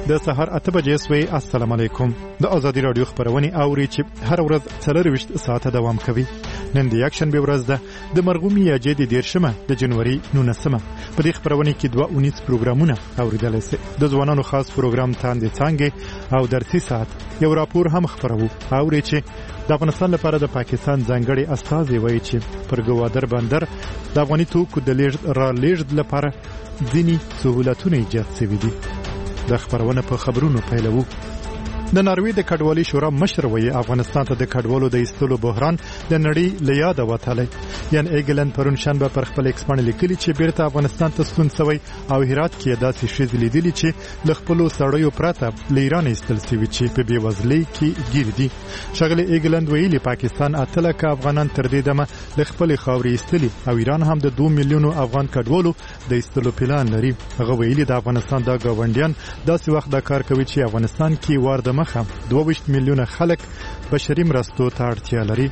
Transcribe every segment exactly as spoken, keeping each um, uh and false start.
د سهار اته بجې سوی. السلام علیکم. د ازادي رادیو خبرونه اوري چې هر ورځ څلور وشت ساعته دوام کوي. نن د یکشن به ورځ ده د مرغومی یاجې د دیرشمه د جنوري نولسمه. په دې خبرونه کې دوه اونیز پروګرامونه اوریدل شي. د ځوانانو خاص پروګرام تاندې څنګه او درسي ساعت یو راپور هم خبرو اوري چې د افغانستان لپاره د پاکستان ځانګړي استازي وایي چې پر ګوادر بندر د افغاني توکو د لیږد را لیږد لپاره ځینی سہولتونه ایجاد شوي دي. د خبرونه په خبرونو پیلوو. د ناروې د کډوالۍ شورا مشر وایي افغانستان ته د کډوالو د ایستلو بحران د نړۍ له یاده وتلی. یان ایګلند پرون شنبه پر خپل ایکس باندې لیکلي چې بیرته افغانستان ته ستون شوی او هرات کې داسې ښځې لیدلي چې له خپلو سړیو پرته له ایران ایستل شوي چې په بېوزلۍ کې ګیر دي. ښاغلي ایګلند ویلي پاکستان اته لکه افغانان تر دې دمه له خپلې خاورې ایستلي او ایران هم د دوه میلیونو افغان کډوالو د ایستلو پلان لري. هغه ویلي د افغانستان د ګاونډیان داسې وخت دا کار کوي چې افغانستان کې وار د مخه دوه ویشت میلیونه خلک بشري مرستو ته اړتیا لري.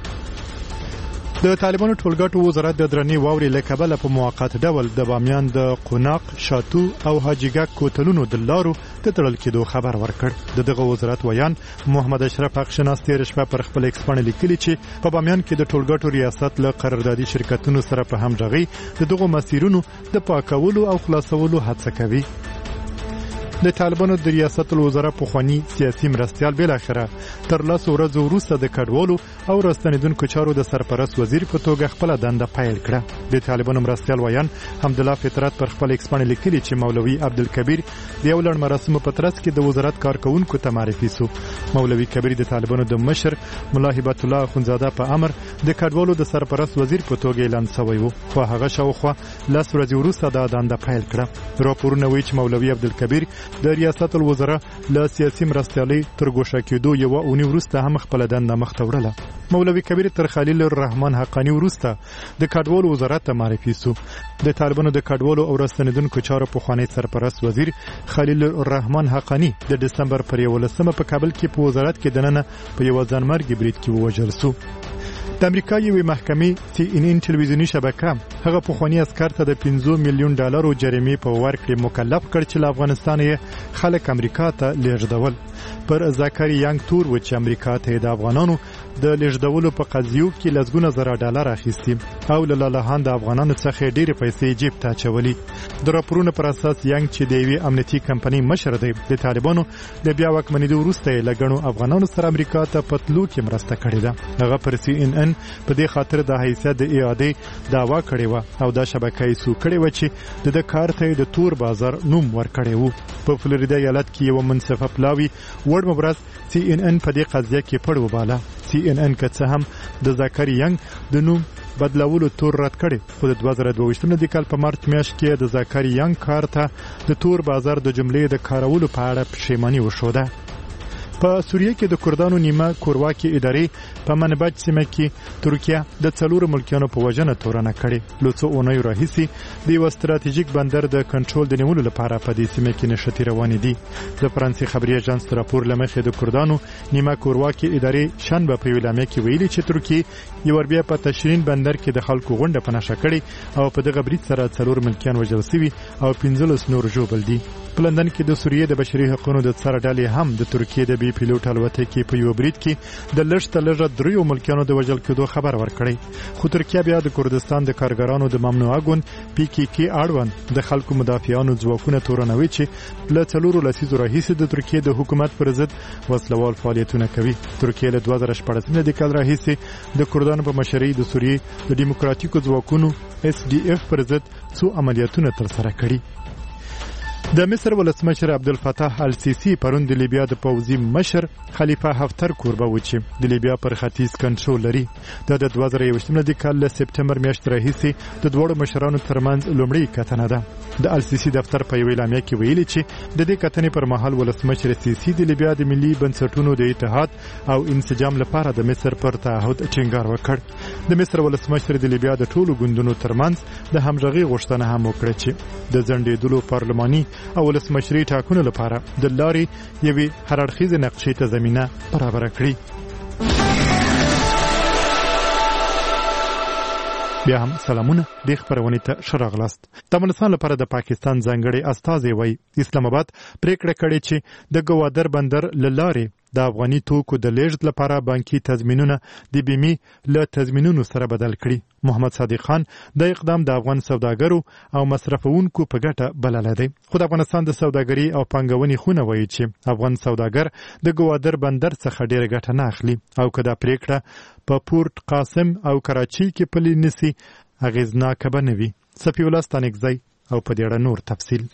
د طالبانو ټولګټو وزارت د درنې واورې له کبله په موقت ډول د بامیان د قوناق، شاتو او حاجیګک کوتلونو د لارو د تړل کېدو خبر ورکړ. د دغه وزارت ویان محمد اشرف حقشناس تېره شپه پر خپل ایکس باندې لیکلي چې په بامیان کې د ټولګټو ریاست له قراردادي شرکتونو سره په همغږۍ د دغو مسیرونو د پاکولو او خلاصولو هڅه کوي. د طالبانو د ریاست الوزرا پخوانی سیاسي مرستیال بالاخره تر لاسو ورځو وروسته د کډوالو او راستنیدونکو چارو د سرپرست وزیر په توګه خپل دنده پیل کړه. د طالبانو مرستیال ویان حمدالله فطرت پر خپل ایکس باندې لیکلي چې مولوي عبدالکبیر د یو لړ مراسمو په ترڅ کې د وزارت کارکونکو ته معرفي سو. مولوي کبیر د طالبانو د مشر ملا هبت الله اخونزاده په امر د کډوالو د سرپرست وزیر په توګه اعلان شوی و، خو هغه شاوخوا لس ورځې وروسته د دنده پیل کړه. راپورونه وایي چې مولوي عبدالکبیر د ریاست الوزرا له سیاسي مرستیالۍ تر ګوښه کېدو یوه اونۍ وروسته هم خپله دنده مخته وړله. مولوي کبیر تر خلیل الرحمن حقانی وروسته د کډوالو وزارت ته معرفي سو. د طالبانو د کډوالو او راستنیدونکو چارو پخوانی سرپرست وزیر خلیل الرحمن حقانی د دسمبر پر یولسمه په کابل کې په وزارت کې دننه په یو ځانمرګي برید کې ووژل سو. د امریکا یوې محکمې سی ان ان ټلویزیوني شبکه هغه پخوانی عسکر ته د پنځه میلیون ډالرو جریمې په ورکړې مکلف کړ چې له افغانستان یې خلک امریکا ته لیږدول. پر زاکری یانګ تور و چې امریکا ته د افغانانو د لیږدولو په قضیو کې لسګونه زره ډالر اخیستي او له لالهان د افغانانو څخه ډېرې پیسې جیب ته اچولي. د راپورونو پر اساس یانګ چې د یوې امنیتي کمپنۍ مشر دی د طالبانو د بیا واکمنېدو وروسته یې له ګڼو افغانانو سره امریکا ته په تلو کې مرسته کړې ده. هغه پر سی ان ان په دې خاطر د حیثیت د اعادې دعوا کړې وه او دا شبکه یې سو کړې وه چې د ده کار ته د تور بازار نوم ورکړی و. په فلوریدا ایالت کې یوه منصفه پلاوي وړ مبرز سی ان ان په دې قضیه کې پړ وباله. سی ان ان که څه هم د زاکری یانګ د نوم بدلولو تور رد کړي، خو د دوه زره دوه ویشتم د کال په مارچ میاشت کې د زاکری یانګ کار ته د تور بازار د جملې د کارولو په اړه پښیماني وښوده. په سوریه کې د کردانو نیمه کورواکي ادارې په منبج سیمه کې ترکیه د څلورو ملکیانو په وژنه تورنه کړې. له څو اونیو راهیسې د یو ستراتیژیک بندر د کنټرول د نیولو لپاره په دې سیمه کې نښتې روانې دي. د فرانسې خبري اژانس راپور له مخې د کردانو نیمه کورواکي ادارې شنبه په اعلامیه کې ویلي چې ترکیه یو بیا په تشرین بندر کې د خلکو غونډه په نښه کړې او په دغه برید سره څلور ملکیان وژل شوي او پنځلس نور ژوبل دي. په لندن کې د سوریې د بشري حقوقو د څار ډلې هم د ترکیې د بي پیلوټ الوتکې په یو برید کې د لږ تر لږه دریو ملکیانو د وژل کېدو خبر ورکړی. خو ترکیه بیا د کردستان د کارګرانو د ممنوعه ګوند پی کې کې اړوند د خلکو مدافعانو ځواکونه تورنوي چې له څلورو لسیزو راهیسې د ترکیې د حکومت پر ضد وسلوال فعالیتونه کوي. ترکیه له دوه زره شپاړسم د کال راهیسې د کردانو په مشرۍ د سوریې د دیموکراتیکو ځواکونو اس ډي اف پر ضد څو عملیاتونه ترسره کړي. د مصر ولسمشر عبدالفتاح السیسی پرون د لیبیا د پوځي مشر خلیفه حفتر کوربه و چې د لیبیا پر ختیځ کنټرول لري. دا د دوه زره یوویشتم د کال له سپټمبر میاشتې راهیسې د دواړو مشرانو ترمنځ لومړۍ کتنه ده. د السیسی دفتر په یوه اعلامیه کې ویلي چې د دې کتنې پر مهال ولسمشر السیسی د لیبیا د ملي بنسټونو د اتحاد او انسجام لپاره د مصر پر تعهد ټینګار وکړ. د مصر ولسمشر د لیبیا د ټولو ګوندونو ترمنځ د همغږۍ غوښتنه هم وکړه چې د ځنډېدلو پارلماني او ولسمشري ټاکنو لپاره د لارې یوې هراړخیزې نقشې ته زمینه برابره کړي. بیا هم سلامونه د خبرونې ته ښه راغلاست. د افغانستان لپاره د پاکستان ځانګړی استازی وایي اسلام آباد پریکړه کړې چې د ګوادر بندر له لارې د افغاني توکو د لیږد لپاره بانکي تضمینونه د بیمې له تضمینونو سره بدل کړي. محمد صادق خان د اقدام د افغان سوداګرو او مصرفونکو په ګټه بللی دی. خو د افغانستان د سوداګري او پانګونې خونه وایي چې افغان سوداګر د ګوادر بندر څخه ډېره ګټه نه اخلي او که دا پریکړه په پورت قاسم او کراچي کې پلي نسی اغیزناکه به نه وي. صفي الله ستانکزی او په دې اړه نور تفصیل.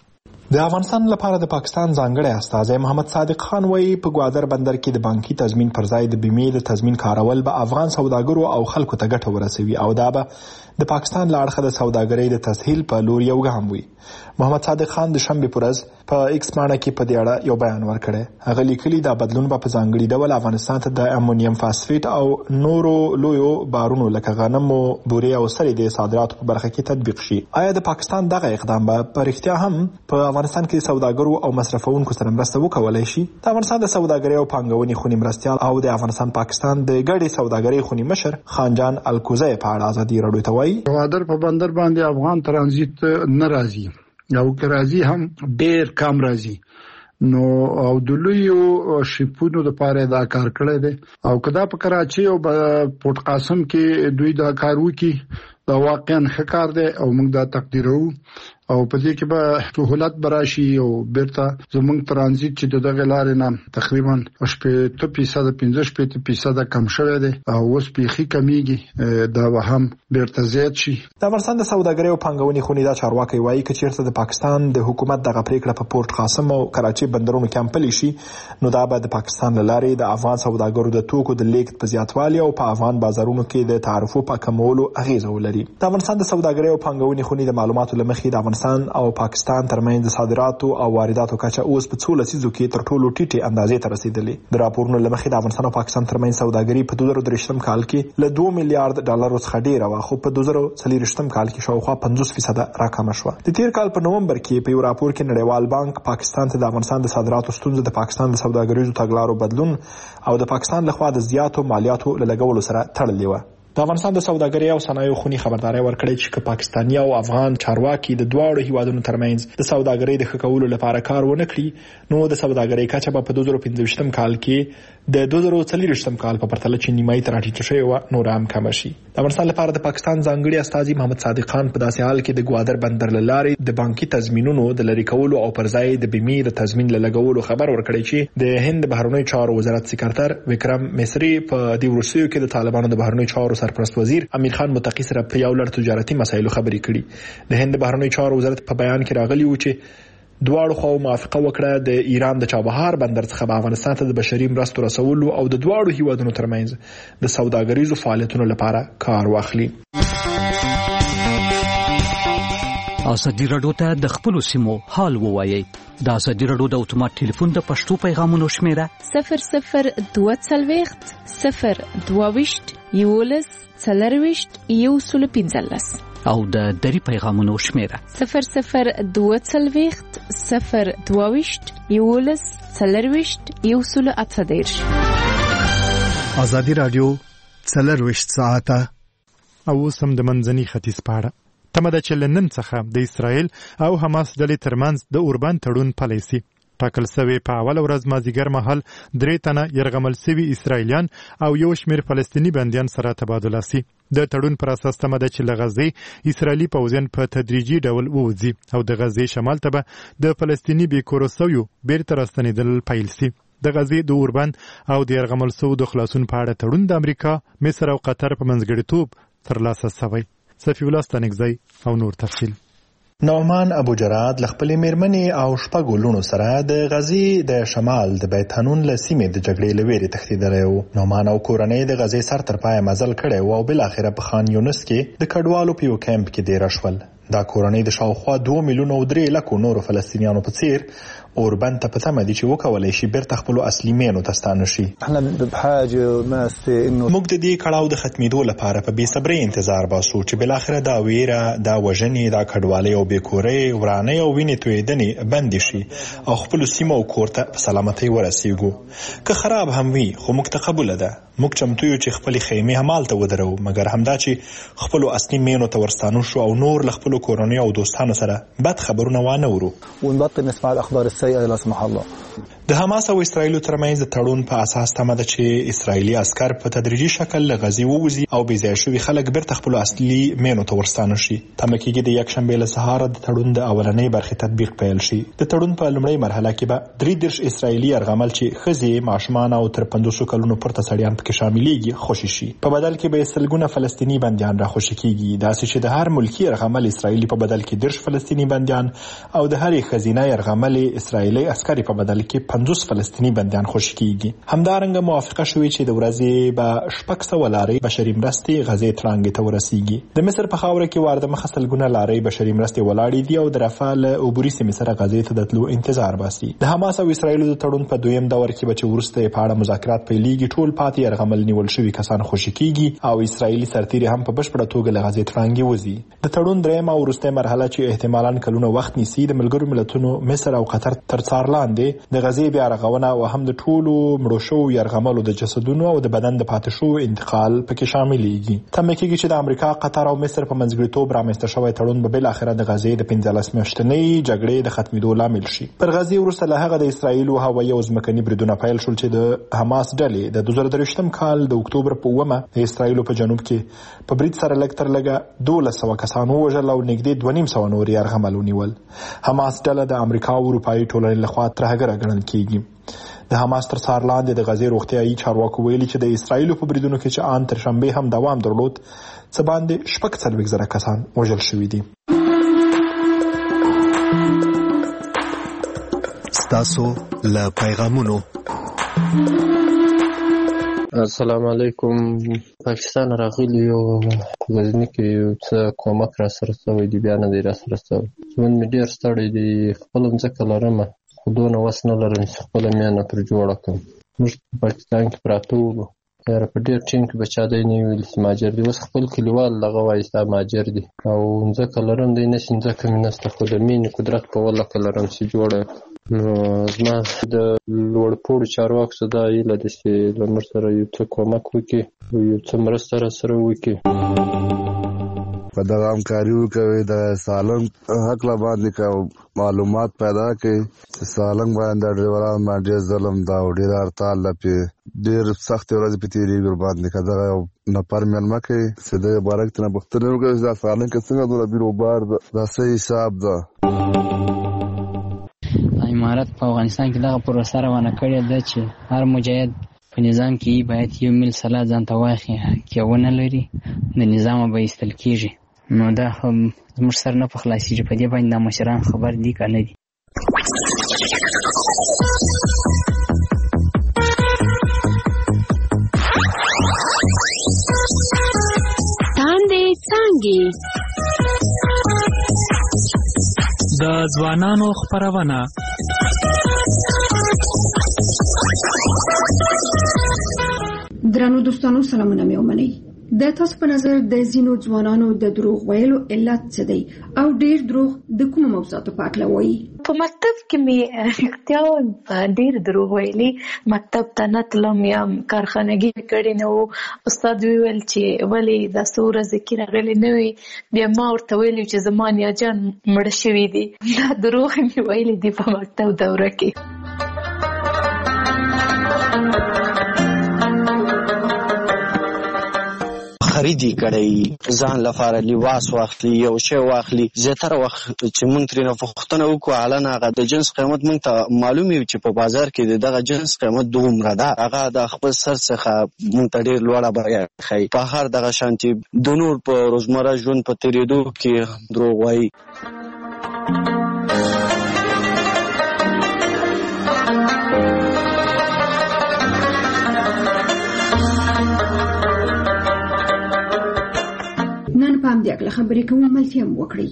د افغانستان لپاره د پاکستان ځانګړی استازی محمد صادق خان وایي په ګوادر بندر کې د بانکي تضمین پر ځای د بیمې د تضمین کارول به افغان سوداګرو او خلکو ته ګټه ورسوي او دا به د پاکستان له اړخه د سوداګرۍ د تسهیل په لور یو ګام وي. محمد صادق خان د شنبې په ورځ په ایکس پاڼه کې په دې اړه یو بیان ورکړی. هغه لیکلي دا بدلون به په ځانګړي ډول افغانستان ته د امونیم فاسفیټ او نورو لویو بارونو لکه غنمو، بورې او سرې د صادراتو په برخه کې تطبیق شي. آیا د پاکستان دغه اقدام به په رښتیا هم په افغانستان کې سوداګرو او مصرفونکو سره مرسته وکولای شي؟ د افغانستان د سوداګرۍ او پانګونې خونې مرستیال او د افغانستان پاکستان د ګډې سوداګرۍ خونې مشر خانجان الکوزی په اړه ازادي راډیو ته وایي ګوادر په بندر باندې افغان ترانزیت نه راځي او که راځي هم ډېر کم راځي. نو او د لویو شیپونو لپاره دا کار کړی دی او که دا په کراچي او پورت قاسم کې دوی دا کار وکړي دا واقعا ښه کار دی او موږ دا تقدیرو او په دې کې به سهولت براشي او بیرته زموږ ترانزیت چې د دغه لارې نه تقریبا شپږ فیصد پنځه شپږ فیصد کم شوی دی او اوس بیخي کمیږي دا به هم بیرته زیات شي. د افغانستان د سوداګرۍ او پانګونې خونې دا چارواکي وایي که چیرته د پاکستان د حکومت دغه پریکړه په پورت قاسم او کراچي بندرونو کې عملي شي نو دا به د پاکستان له لارې د افغان سوداګرو د توکو د لیږد په زیاتوالي او په افغان بازارونو کې د تعرفو په کمولو اغیزه ولري. د افغانستان د سوداګرۍ او پانګونې خونې د معلوماتو له مخې د افغانستان او پاکستان ترمنځ د صادراتو او وارداتو کچه اوس په څو لسیزو کې تر ټولو ټیټې اندازې ته رسیدلې. د راپورونو له مخې د افغانستان او پاکستان ترمنځ سوداګري په دوه زره درې کال کې له دوه میلیارډ ډالرو څخه ډیره وه خو په دوه زره څلور کال کې شاوخوا پنځوس فیصد راکمه شوه. د تیر کال په نومبر کې په یو راپور کې نړیوال بانک پاکستان ته د افغانستان د صادراتو ستونزه د پاکستان د سوداګریزو تګلارو بدلون او د پاکستان لخوا د زیاتو مالیاتو له لګولو سره تړلې وه. د افغانستان د سوداګرۍ او صنایعو خونې خبرداري ورکړې چې که پاکستاني او افغان چارواکي د دواړو هیوادونو ترمنځ د سوداګرۍ د ښه کولو لپاره کار ونه کړي نو د سوداګرۍ کچه به په دوه زره پنځه کال کې د دوه زره څلور کال په پرتله چې نیمایي ته راټیټه شوې وه نور هم کمه شي. د افغانستان لپاره د پاکستان ځانګړي استازي محمد صادق خان په داسې حال کې د ګوادر بندر له لارې د بانکي تضمینونو د لرې کولو او پر ځای د بیمې د تضمین له لګولو خبر ورکړی چې د هند بهرنیو چارو وزارت سکرتر وکرم مصری په دې وروستیو کې د طالبانو د بهرنیو چارو سرپرست وزیر امیر خان متقی سره په یو لړ تجارتي مسایلو خبرې کړي. د هند بهرنیو چارو وزارت په بیان کې راغلی و چې دواړو خو موافقه وکړه د ایران د چابهار بندر څخه په افغانستان ته د بشري مرستو رسولو او د دواړو هیوادونو ترمنځ د سوداګریزو فعالیتونو لپاره کار واخلي. ازادي راډیو ته د خپلو سیمو حال ووایي. د ازادي راډیو د اتومات ټلیفون د پښتو پیغامونو شمیره صفر صفر دوه څلوېښت صفر دوه ویشت یولس څلرویشت یو سل پنځلس او د دری پیغامونو شمیره صفر صفر دوه څلوېښت صفر دوه ویشت یولس څلرویشت یو سل اته دېرش. ازادي راډیو څلرویشت ساعته او سم د منځني ختیځ پاړه تمه ده چې لنن څخه د اسرائیل او حماس ډلې ترمنځ د اوربان تړون پلی سي. ټاکل سوی په اوله ورځ مازیګر مهال درې تنه یرغمل سوي اسرائیلیان او یو شمېر فلسطیني بندیان سره تبادله سي. د تړون پر اساس تمه ده چې له غزې اسرائیلي پوځیان په تدریجي ډول ووځي او د غزې شمال ته به د فلسطیني بېکوره سویو بیرته راستنېدل پیل سي. د غزې د اوربان او د یرغمل سوو د خلاصون په اړه تړون د امریکا، مصر او قطر په منځګړیتوب ترلاسه سوی. صفي الله ستانکزی او نور تفصیل. نعمان ابو جراد ل خپلې میرمنې او شپږو لوڼو سره د غزې د شمال د بیت حنون له سیمې د جګړې له ویرې تښتېدلی و. نعمان او کورنۍ د غزې سر تر پایه مزل کړی و او بالاخره په خان یونس کې د کډوالو په یو کیمپ کې دېره شول. دا کورنۍ د شاوخوا دوه میلیونه او درې لکو نورو فلسطینیانو په څیر اوربند ته په تمه دي چې وکولی شي بیرته خپلو اصلي مینو ته ستانه شي. موږ د دې کړاو د ختمېدو لپاره په بېصبرۍ انتظار باسو چې بالاخره دا ویره، دا وژنې، دا کډوالۍ او بېکورۍ، ورانۍ او وینې تویېدنې بندې شي او خپلو سیمو او کور ته په سلامتۍ ورسیږو. که خراب هم وي خو موږ ته قبوله ده. موږ چمتو یو چې خپل خیمه همالته ودرو، مګر همدا چې خپل اصلي مینو ته ورستانو شو او نور ل خپل کورنۍ او دوستانو سره بد خبرونه وانه ورو. ونبطل نسمع الاخبار السيئه لا سمح الله. د حماس او اسرائیل ترمنځ د تړون په اساس تمه ده چې اسرائیلي عسكر په تدریجي شکل له غزې ووځي او بې ځایه شوي خلک بیرته خپل اصلي مینو ته ورستانه شي. تمه کېږي د یکشنبې له سهاره د تړون د اولنۍ برخې تطبیق پیل شي. د تړون په لومړۍ مرحله کې به درې دېرش اسرائیلي یرغمل چې ښځې، ماشومان او تر پنځوسو کلونو پورته سړیان پکې شاملېږي خوشي شي. په بدل کې به سلګونه فلسطیني بندیان راخوشي کېږي، داسې چې د هر ملکي یرغمل اسرائیلي په بدل کې دېرش فلسطیني بندیان او د هرې ښځینه یرغمل اسرائیلي عسکري په بدل کې پنځوس فلسطیني بندیان خوشي کیږي. همدارنګه موافقه شوې چې د ورځې به شپږ سوه لارۍ بشري مرستې غزې تړانګې ته ورسیږي. د مصر په خاوره کې وارده مخه سلګونه لارۍ بشري مرستې ولاړې دي او د رفح له عبوري سیمې سره غزې ته د تلو انتظار باسي. د حماس او اسرائیلو د تړون په دویم دور کې به چې وروسته یې په اړه مذاکرات پیلېږي، ټول پاتې یرغمل نیول شوي کسان خوشي کیږي او اسرائیلي سرتیري هم په بشپړه توګه له غزې تړانګې وځي. د تړون درېیمه او وروستۍ مرحله چې احتمالاً کلونه وخت نیسي، د ملګرو ملتونو مصر او قطر تر څار لاندې د غزې بیا رغونه او هم د ټولو مړو شوو یرغملو د جسدونو او د بدن د پاتې شوو انتقال پکې شاملېږي. تمه کېږي چې د امریکا، قطر او مصر په منځګړیتوب رامنځته شوی تړون به بالاخره د غزې د پنځلس میاشتنۍ جګړې د ختمېدو لامل شي. پر غزې وروسته له هغه د اسرائیلو هوایي او ځمکني بریدونه پیل شول چې د حماس ډلې د دوه زره درویشتم کال د اکتوبر په اوومه د اسرائیلو په جنوب کې په برید سره لږ تر لږه دولس سوه کسان ووژل او نږدې دوه نیم سوه نور یرغمل ونیول. حماس ډله د امریکا او اروپایي ټولنې لخوا ترهګره ګڼل کېږي. د حماس تر څار لاندې د غزې روغتیايي چارواکو ویلي چې د اسرائیلو په بریدونو کې چې آن تر شنبې هم دوام درلود، څه باندې شپږ څلوېښت زره کسان وژل شوي دي. ستاسو له پیغامونو. السلام علیکم. پاکستان راغلی یو غزني کې یو څه کومک را سره شوی دی، بیا نه دی را سره شوی. ژوند مې ډېر ستړی دی، خپله مځکه لرمه خو دونه وس نه لرم چې خپله میانه پر جوړه کړم. موږ په پاکستان کې پراته وو، یاره په ډېر ټیم کې به چا دی نه ویل چې مهاجر دی. اوس خپل کلیوال دغه وایي ستا مهاجر دی او مځکه لرم دی نه چې مځکه مې نشته، خو د مینې قدرت په ولکه لرم چې جوړه. نو زما د لوړپوړو چارواکو څخه دا هیله ده چې له موږ سره یو څه کومک وکړي او یو څه مرسته را سره وکړي، په دغه همکاري وکوي، د سالنګ حق له باندې که معلومات پیدا کړي چې سالنګ باندې د ډریورانو باندې ډېر ظلم ده او ډېر هړتال ده، پې ډېر سختې ورځې پې تېرېږي ورباندې. که دغه یو نفر مېلمه کوي چې دغې باره کې ترنه پوښتنې وکړي چې دا سالنګ کې څنګه دومره بیروبار ده، دا څه حساب ده. امارت په افغانستان کې دغه پروسه روانه کړې ده چې هر مجاهد په نظام کې باید یو میل سلا ځان ته واخلي، که ونه لري د نظامه به ایستل کېږي. نو دا هم زموږ سر نه په خلاصېږي، په دې باندې دا مشران خبر دي که نه دي. تاندې څانګې د ځوانانو خپرونه. درنو دوستانو سلامونه مې ومنئ. د تاسو په نظر د ځینو ځوانانو د دروغ ویلو علت څه دی او ډیر دروغ د کومو موضوعاتو په اړه وایي؟ په مکتب کې مې اختیار ډیر دروغ ویلي. مکتب ته نه تلم یا کارخانګي کړې نه وو. استاد ویل چې ولې دا څو ورځې کې راغلی نه وي، بیا ما ورته ویلي چې زما نیا جان مړه شوي دي. دا دروغ مې ویلي دي په مکتب دوره کې. خریدي کړی، ځان لپاره لباس واخلي، یو شی واخلي. زیاتره وخت چې موږ ترېنه پوښتنه وکړو حالانه هغه د جنس قیمت موږ ته معلوم وي چې په بازار کې د دغه جنس قیمت دومره ده، هغه د خپل سر څخه موږ ته ډېر لوړه بیه ښایي. په هر دغه شانتې د نور په روزمره ژوند په تېرېدو کې دروغ وایي. نن په همدې اړه خبرې کوو، ملتیا هم وکړئ.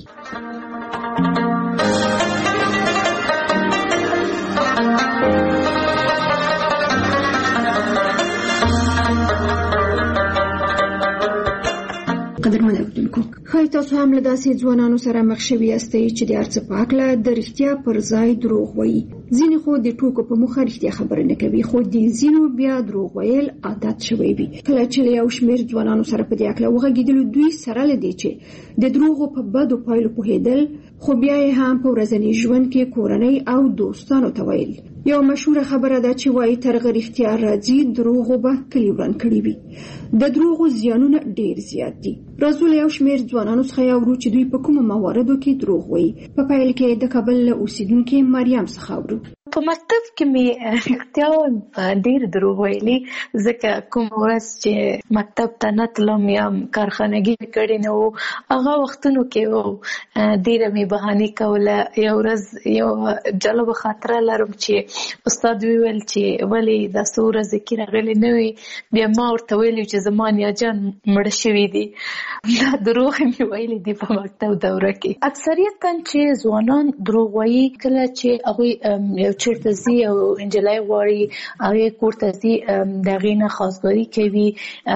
قدرمن اورېدونکو، ښایي تاسو هم له داسې ځوانانو سره مخ شوي یاستئ چې د هر څه په هکله د رښتیا پر ځای دروغ وایي. ځینې خو د ټوکو په موخه رښتیا خبره نه کوي، خو د ځینو بیا دروغ ویل عادت شوی وي. کله چې له یو شمېر ځوانانو سره په دې اړه وغږېدلو، دوی سره له دې چې د دروغو په بدو پایلو پوهېدل، خو بیا یې هم په ورځني ژوند کې کورنۍ او دوستانو ته ویل. یو مشهوره خبره ده چې وایي تر هغه رښتیا راځي دروغو به کلي وران کړي وي. د دروغو زیانونه ډېر زیات دي. راځو له یو شمېر ځوانانو څخه اورو چې دوی په کومو مواردو کې دروغ وایي. په پیل کې د کابل له اوسیدونکې مریم څخه اورو. په مکتب کې مې رښتیا ډېر دروغ ویلي، ځکه کوم ورځ چې مکتب ته نه تلم یا کارخانګي مې کړې نه وو، هغه وختونو کې ډېره مې بهانې کوله. یو ورځ یو جالبه خاطره لرم چې استاد ویل چې ولې دا څو ورځې کې راغلی نه وي. بیا ما ورته ویلي چې زما نیا جان مړه شوي دي. دا دروغ مې ویلي دي په مکتب دوره کې. اکثریتا چې ځوانان دروغ وایي، کله چې هغوی یو چېرته ځي او نجلۍ غواړي هغې کور ته ځي، د هغې نه خواستګاري کوي،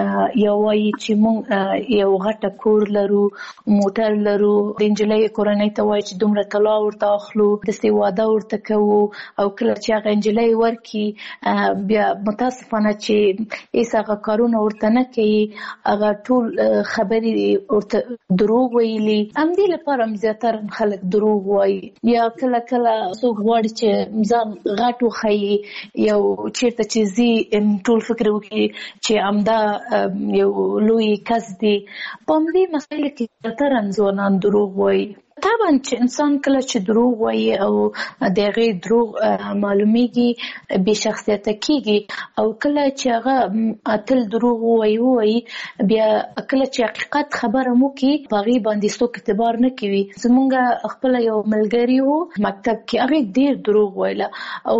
یا وایي چې موږ یو غټه کور لرو، موټر لرو. د نجلۍ کورنۍ ته وایي چې دومره طلا ورته اخلو، داسې واده ورته کوو. او کله چې هغه نجلۍ ورکړي، بیا متاسفانه چې هېڅ هغه کارونه ورته نه کوي، هغه ټول خبرې ورته دروغ ویلي. همدې لپاره هم زیاتره خلک دروغ وایي. یا کله کله څوک غواړي چې ځان غټ وښیي، یو چېرته چې ځي ټول فکر وکړي چې همدا یو لوی کس دی. په همدې مسایلو کې زیاتره ځوانان دروغ وایي. طبعا چې انسان کله چې دروغ وایي او د هغې دروغ معلومیږي، بې شخصیته کېږي. او کله چې هغه تل دروغ ووایي ووایي بیا کله چې حقیقت خبره مو کړي، په هغې باندې څوک اعتبار نه کوي. زمونږ خپله یو ملګري و مکتب کې، هغې ډېر دروغ ویله، او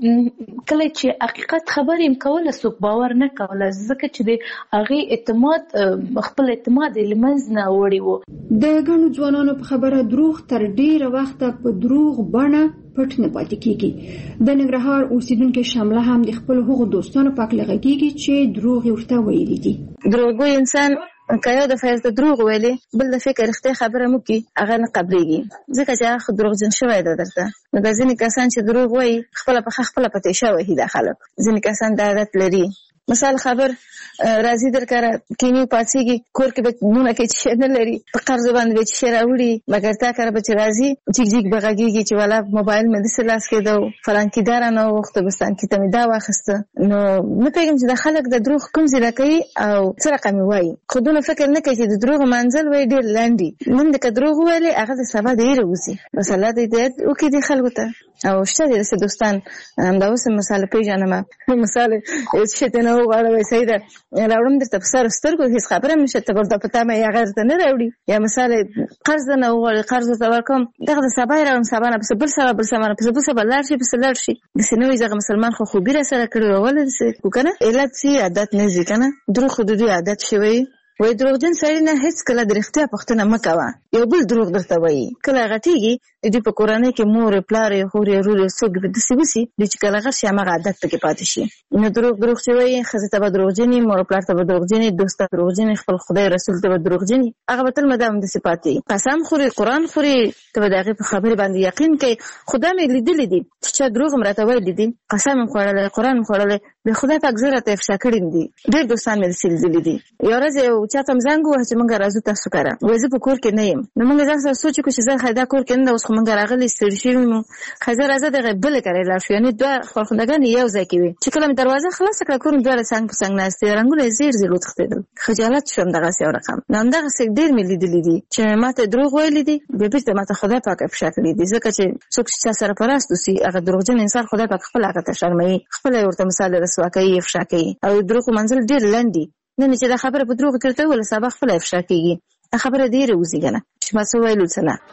کله چې حقیقت خبرې یې کوله څوک باور نه کوله، ځکه چې د هغې اعتماد خپل اعتماد یې له منځ نه وړی و. د ګڼو ځوانانو په خبره دروغ تر ډیره وخته په دروغ بڼه پټ نه پاتې کیږي. د ننګرهار اوسیدونکو شامله هم د خپل هغو دوستانو په اړه غږیږي چې دروغ ورته ویلي دي. دروغګو انسان که یو دفعه ورته دروغ ویلي، بل دفعه که رښتیا خبره مو کړي، هغه نه قبلېږي، ځکه چې هغه خو دروغجن شوی ده درته. نو دا ځینې کسان چې دروغ وایي، خپله پښه خپله په تېشه وهي دا خلک. ځینې کسان دا عادت لري. مثال خبر راځي در کاره کینی پاتېږي، کور کې به مونه کې چې نه لري، په قرض باندې به چې راوړي، مګر تا کاره به چې راځي جګ جګ به غږېږي چې والا موبایل مې داسې لاس کېده و، فلانکي دا رانه وغوښته، بستانکي ته مې دا واخیسته. نو نه پوهېږم چې دا خلک د دروغ کوم ځای کوي او څه رقم یې وایي. خو دونه فکر نه کوي چې د دروغو منزل وایي ډېر لنډ دي. نن د که دروغ وویلې، هغه د سبا د هیره وځي. بس الله دې هدایت وکړي دې خلکو ته. او شته دې داسې دوستان، همدا اوس مثال پېژنمه، مثال هېڅ شی ته نه وغواړوئ، صحیح ده، راوړم درته په سر سترګو، هېڅ خبره هم نشته، ته ورته په تمه یې هغه درته نه راوړي. یا مثال قرض درنه وغواړي، قرض ورته ورکوم، دغه د سبا یې راوړم، سبا نه پسې بل سبا، بل سبا نه پسې بل سبا لاړ شي، پسې لاړ شي. داسې نه وایي دغه مسلمان خو خوبي را سره کړې وه، ولې داسې کو که نه؟ علت ځي عادت نه ځي که نه؟ دروغ خو د دوی عادت شوی. وایي دروغجن سړي نه هېڅ کله د رښتیا پوښتنه مه کوه. یو بل دروغ درته وایي، کله غټېږي د دوی په کورنۍ کې مور یې، پلار یې، خور یې، ورور یې، څوک به داسې وسي، دوی چې کله غټ شي هماغه عادت پکې پاتې شي. نو دروغ دروغ چې وایي، ښځې ته به دروغجن وي، مور پلار ته به دروغجن وي، دوست ته دروغجن وي، خپل خدای رسول ته به دروغجن وي، هغه به تل مدام داسې پاتې وي. قسم خوري، قرآن خوري، ته به د هغې په خبرې باندې یقین کوي. خو دا مې لیدلي دي چې چا دروغ هم راته ویلي دي، قسم هم خوړلی، قرآن هم خوړلی، د خدای پاک زه راته افشا کړي دي. ډېر دوستان مې داسې لیدلي دي. یو ورځ یو چا ته م زنګ ووهه چې مونږ راځو تاسو کره، وایي زه په کور کې نه یم. نو مونږ ځان سره سوچ وکړو چې زه ښایي دا کور کې نه ده، اوس خو مونږ راغلي ستړي شوي مو، ښایي زه راځه دغه بلې کره یې لاړ شو. یعنې دوه خورخندګانې یو ځای کې وي. چې کله مې دروازه خلاصه کړه، کور مې دواړه څنګ په څنګ ناستې، رنګونه یې زیر زیر وتښتېدل. خجالت شوم دغسې یو رقم. نو همدغسې ډېر مې لیدلي دي چې ما ته دروغ ویلي دي، بیا بېرته ما ته خدای پاک افشا کړي دي. ځکه چې څوک چې چا سره په راست اوسي، هغه دروغجن انسان خدای پاک خپله هغه ته شرموي، خپله یې ورته مثال رسوا کوي، افشا کوي. او دروغو منزل ډېر لنډ دي. نن چې دا خبره په دروغو کې ورته وویله، سبا خپله افشا کېږي. دا خبره ډېره وځي که نه، چې ما څه ویلو څه نه.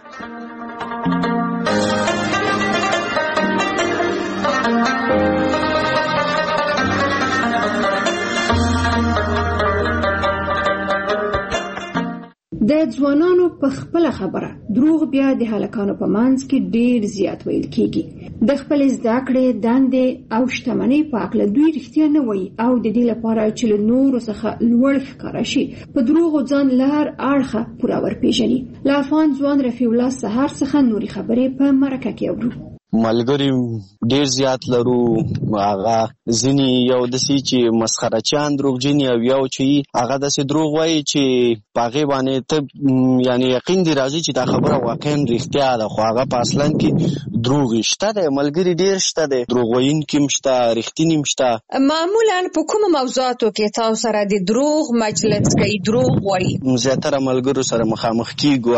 د ځوانانو په خپل خبره دروغ بیا د هلکانو په منځ کې ډیر زیات ویل کیږي. د خپل زده کړې، دندې او شتمنۍ په اړه دوی رښتیا نه وایي او د دې لپاره چې له نورو څخه لوړ ښکاره شي، په دروغو ځان له هر اړخه پوره ورپېژني. له افغان ځوان رفیع الله سهار څخه نورې خبرې په مرکه کې اورو. ملګری ډیر زیات لرو، هغه ځینې یو داسې چې مسخرهچیان دروغجن او یو چې هغه داسې دروغ وایي چې په هغې باندې ته یعنې یقین دې راځي چې دا خبره واقعا رښتیا ده، خو هغه په اصلا کې دروغ شته دی. ملګري ډیر شته دی، دروغ ویونکي هم شته، رښتیني هم شته. معمولا په کومو موضوعاتو کې تاسو سره د دروغ مجلس کوي، دروغ وایي؟ زیاتره ملګرو سره مخامخ کیږو،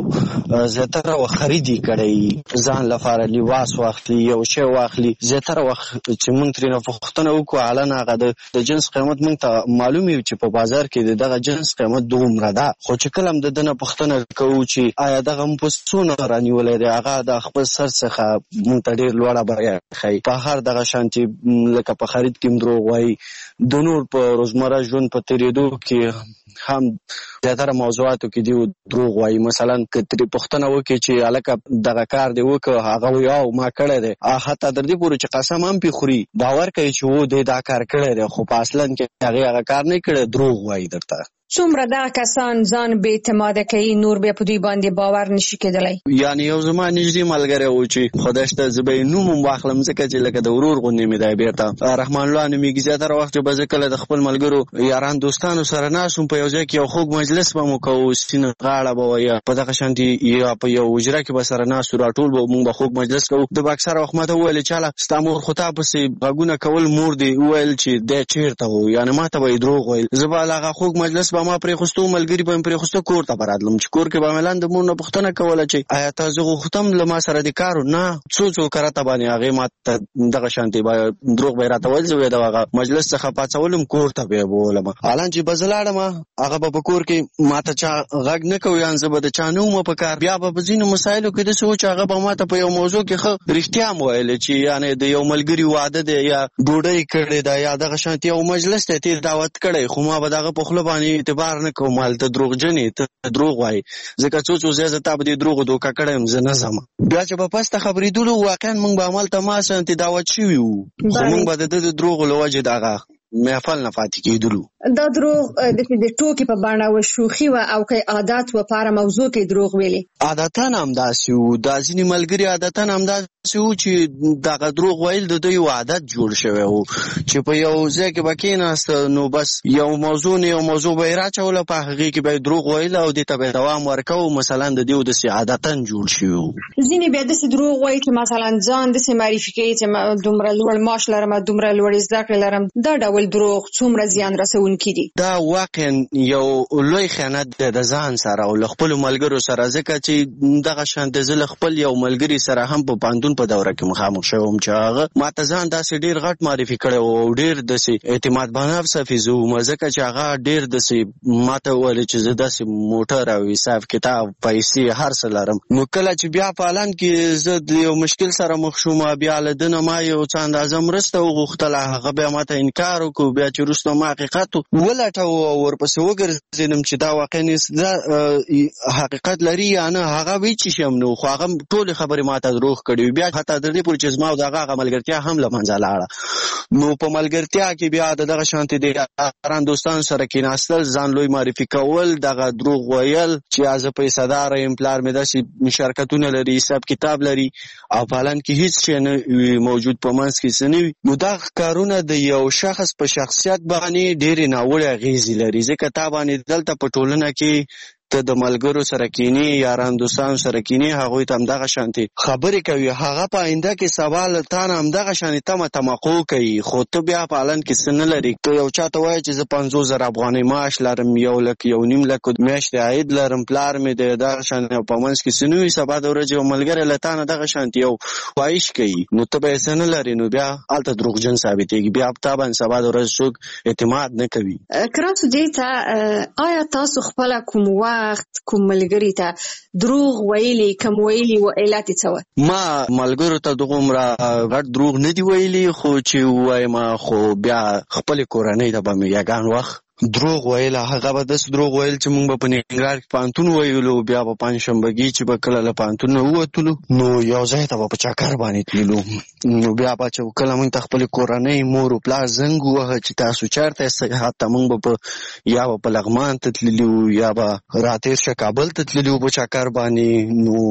هغې زیاتره وخت خریدي کړی، ځان لپاره لباس واخلي، یو شی واخلي. زیاتره وخت چې موږ ترېنه پوښتنه وکړو حالا هغه د جنس قیمت موږ ته معلوم وي چې په بازار کې د دغه جنس قیمت دومره ده، خو چې کله هم د ده نه پوښتنه کوو چې آیا دغه مو په څونه رانیولی دی، هغه د خپل سر څخه موږ ته ډېر لوړه بیه ښایي. په هر دغه شانتې لکه په خرید کې هم دروغ وایي، د نور په روزمره ژوند په تېرېدو کې هم زیاتره موضوعاتو کې دی دروغ وایي. مثلا که ترې پوښتنه وکړي چې هلکه دغه کار دی وکړه، هغه وایي او ما کړی دی، حتی تر دې پورې چې قسم هم پرې خوري، باور کوي چې و دی دا کار کړی دی، خو په اصلا کې هغې هغه کار نه کړی، دروغ وایي درته. څومره دغه کسان ځان بې اعتماده کوي، نور بیا په دوی باندې باور نشي کېدلی؟ یعنې یو زما نږدې ملګری و چې خدای شته زه به یې نوم هم واخلم ځکه چې لکه د ورور غوندې مې دی بېرته، رحمان الله نومېږي. زیاتره وخت چې به زه کله د خپل ملګرو یاران دوستانو سره ناست وم، په یو ځای کې یو خوږ مجلس به مو کوو، سپینه غاړه به وه، یا په دغه شانتې یا په یو حجره کې به سره ناست وو، راټول به مونږ به خوږ مجلس کوو. د به اکثره وخت ما ته وویل چاله ستا مور خو تا پسې غږونه کول، مور دې وویل چې دی چېرته و، یعنې ما ته به یې دروغ ویل. زه به هغه خوږ مجلس به ما پرېښستو، ملګري به مې پرېښسته، کور ته به راتلم چې کور کې به مې لاندې مور نه پوښتنه کوله چې آیا تا زه غوښتم له ما سره دې کار و؟ نه، څو څو کرته باندې هغې ما ته دغه شانتې به دروغ به یې راته ویل، زه به یې د هغه مجلس څخه پاڅولم، کور ته به یې بولم. حالان چې به زه لاړم هغه به په کور کې ما ته چا غږ نه کوي، یعنې زه به د چا نه وم په کار. بیا به په ځینو مسایلو کې داسې و چې هغه به ما ته په یو موضوع کې ښه رښتیا م ویلې چې یعنې د یو ملګري واده دی یا ډوډۍ کړې ده یا دغه شانتې یو مجلس دی تېر دعوت کړی، خو ما به د هغه په خوله باندې اعتبار نه کوم، هلته دروغجن یې، ته دروغ وایي، ځکه څو څو ځای زه تا به دې دروغو دوکه کړی یم، زه نه ځم. بیا چې به پسته خبرېدلو واقعا موږ به همالته ما شانتې دعوت شوي وو، خو موږ به د ده د دروغو له وجې دغه محفل نه پاتې کېدلو. دا دروغ د ټوکې په بڼه و، شوخي وه، او که عادت و، په هره موضوع کې دروغ ویلې؟ عادتا همداسې وو، دا ځینې ملګري عادتا همداسې وو چې دغه دروغ ویل د دوی یو عادت جوړ شوی و چې په یو ځای کې به کېناسته نو بس یو موضوع نه یو موضوع به یې راچوله، په هغې کې به یې دروغ ویل او دې ته به یې دوام ورکوو. مثلا د دې داسې عادتا جوړ شوي وو. ځینې بیا داسې دروغ وایي چې مثلا ځان داسې معرفي کوي چې دومره لوړ معاش لرم، دومره لوړې زده کړې لرم. دا ډول دروغ څومره زیان رسونکي دي؟ دا واقعا یو لوی خیانت دی د ځان سره او له خپلو ملګرو سره، ځکه چې دغه شانتې زه له خپل یو ملګري سره هم په پوهنتون په دوره کې مخامخ شوی وم چې هغه ما ته ځان داسې ډېر غټ معرفي کړی و او ډېر داسې اعتماد بنفس حافظ وم، ځکه چې هغه ډېر داسې ما ته وویل چې زه داسې موټر او حساب کتاب پیسې هر څه لرم. نو کله چې بیا په حالان کې زه د یو مشکل سره مخ شوم، بیا له ده نه ما یو څه اندازه مرسته وغوښتله، هغه بیا ما ته انکار وکړو. بیا چې وروسته ما حقیقت ولټوو او ورپسې وګرځېدم چې دا واقعا دا حقیقت لري یا نه، هغه وایي چې شم نو، خو هغه ټولې خبرې ما ته دروغ کړي. بیا حتی تر دې پورې چې زما او د هغه هغه ملګرتیا هم له منځه لاړه. نو په ملګرتیا کې بیا د دغه شانتې د یاران دوستانو سره کېناستل، ځان لوی معرفي کول، دغه دروغ ویل چې زه پیسه داره یم، پلار مې داسې شرکتونه لري، حساب کتاب لري، او په حالان کې هېڅ شی نه موجود په منځ کې څه نه وي. نو دغه کارونه د یو شخص په شخصیت باندې ډېرې ناوړې اغېزې لري، ځکه تا باندې دلته په ټولنه کې ته د ملګرو سره کینې، یاران دوستانو سره کینې، هغوی ته همدغه شانتې خبرې کوي، هغه په آینده کې سبا له تا نه همدغه شانې تمه توقع کوي، خو ته بیا په حالان کې څه نه لري. ته یو چا ته وایې چې زه پنځوس زره افغانۍ معاش لرم، یو لک یو نیم لک میاشتې عاید لرم، پلار مې د دغه شانې او په منځ کې څه نه وي، سبا د ورځې یو ملګری له تا نه دغه شانتې یو خواهش کوي، نو ته به یې څه نه لرې، نو بیا هلته دروغجن ثابتېږي، بیا په تا باندې سبا د ورځې څوک اعتماد نه کوي. کراسو دې ته آیا تاسو خپله کوم وخت کوم ملګري ته دروغ ویلي، کم ویلي و علت یې څه وه؟ ما ملګرو ته دغومره غټ دروغ نه دي ویلي، خو چې ووایم خو بیا خپلې کورنۍ ته به مې یګان وخت دروغ ویل. هغه به داسې دروغ ویل چې موږ به په ننګرهار کې پوهنتون ویلو، بیا به پنجشنبهګي چې به کله له پوهنتون نه ووتلو نو یو ځای ته به په چکر باندې تللو، نو بیا به چې کله موږ ته خپلې کورنۍ مور او پلار زنګ ووهه چې تاسو چېرته یاست، حتی موږ به په یا به په لغمان ته تللي وو یا به راتېر شه کابل ته تللي وو په چکر باندې. نو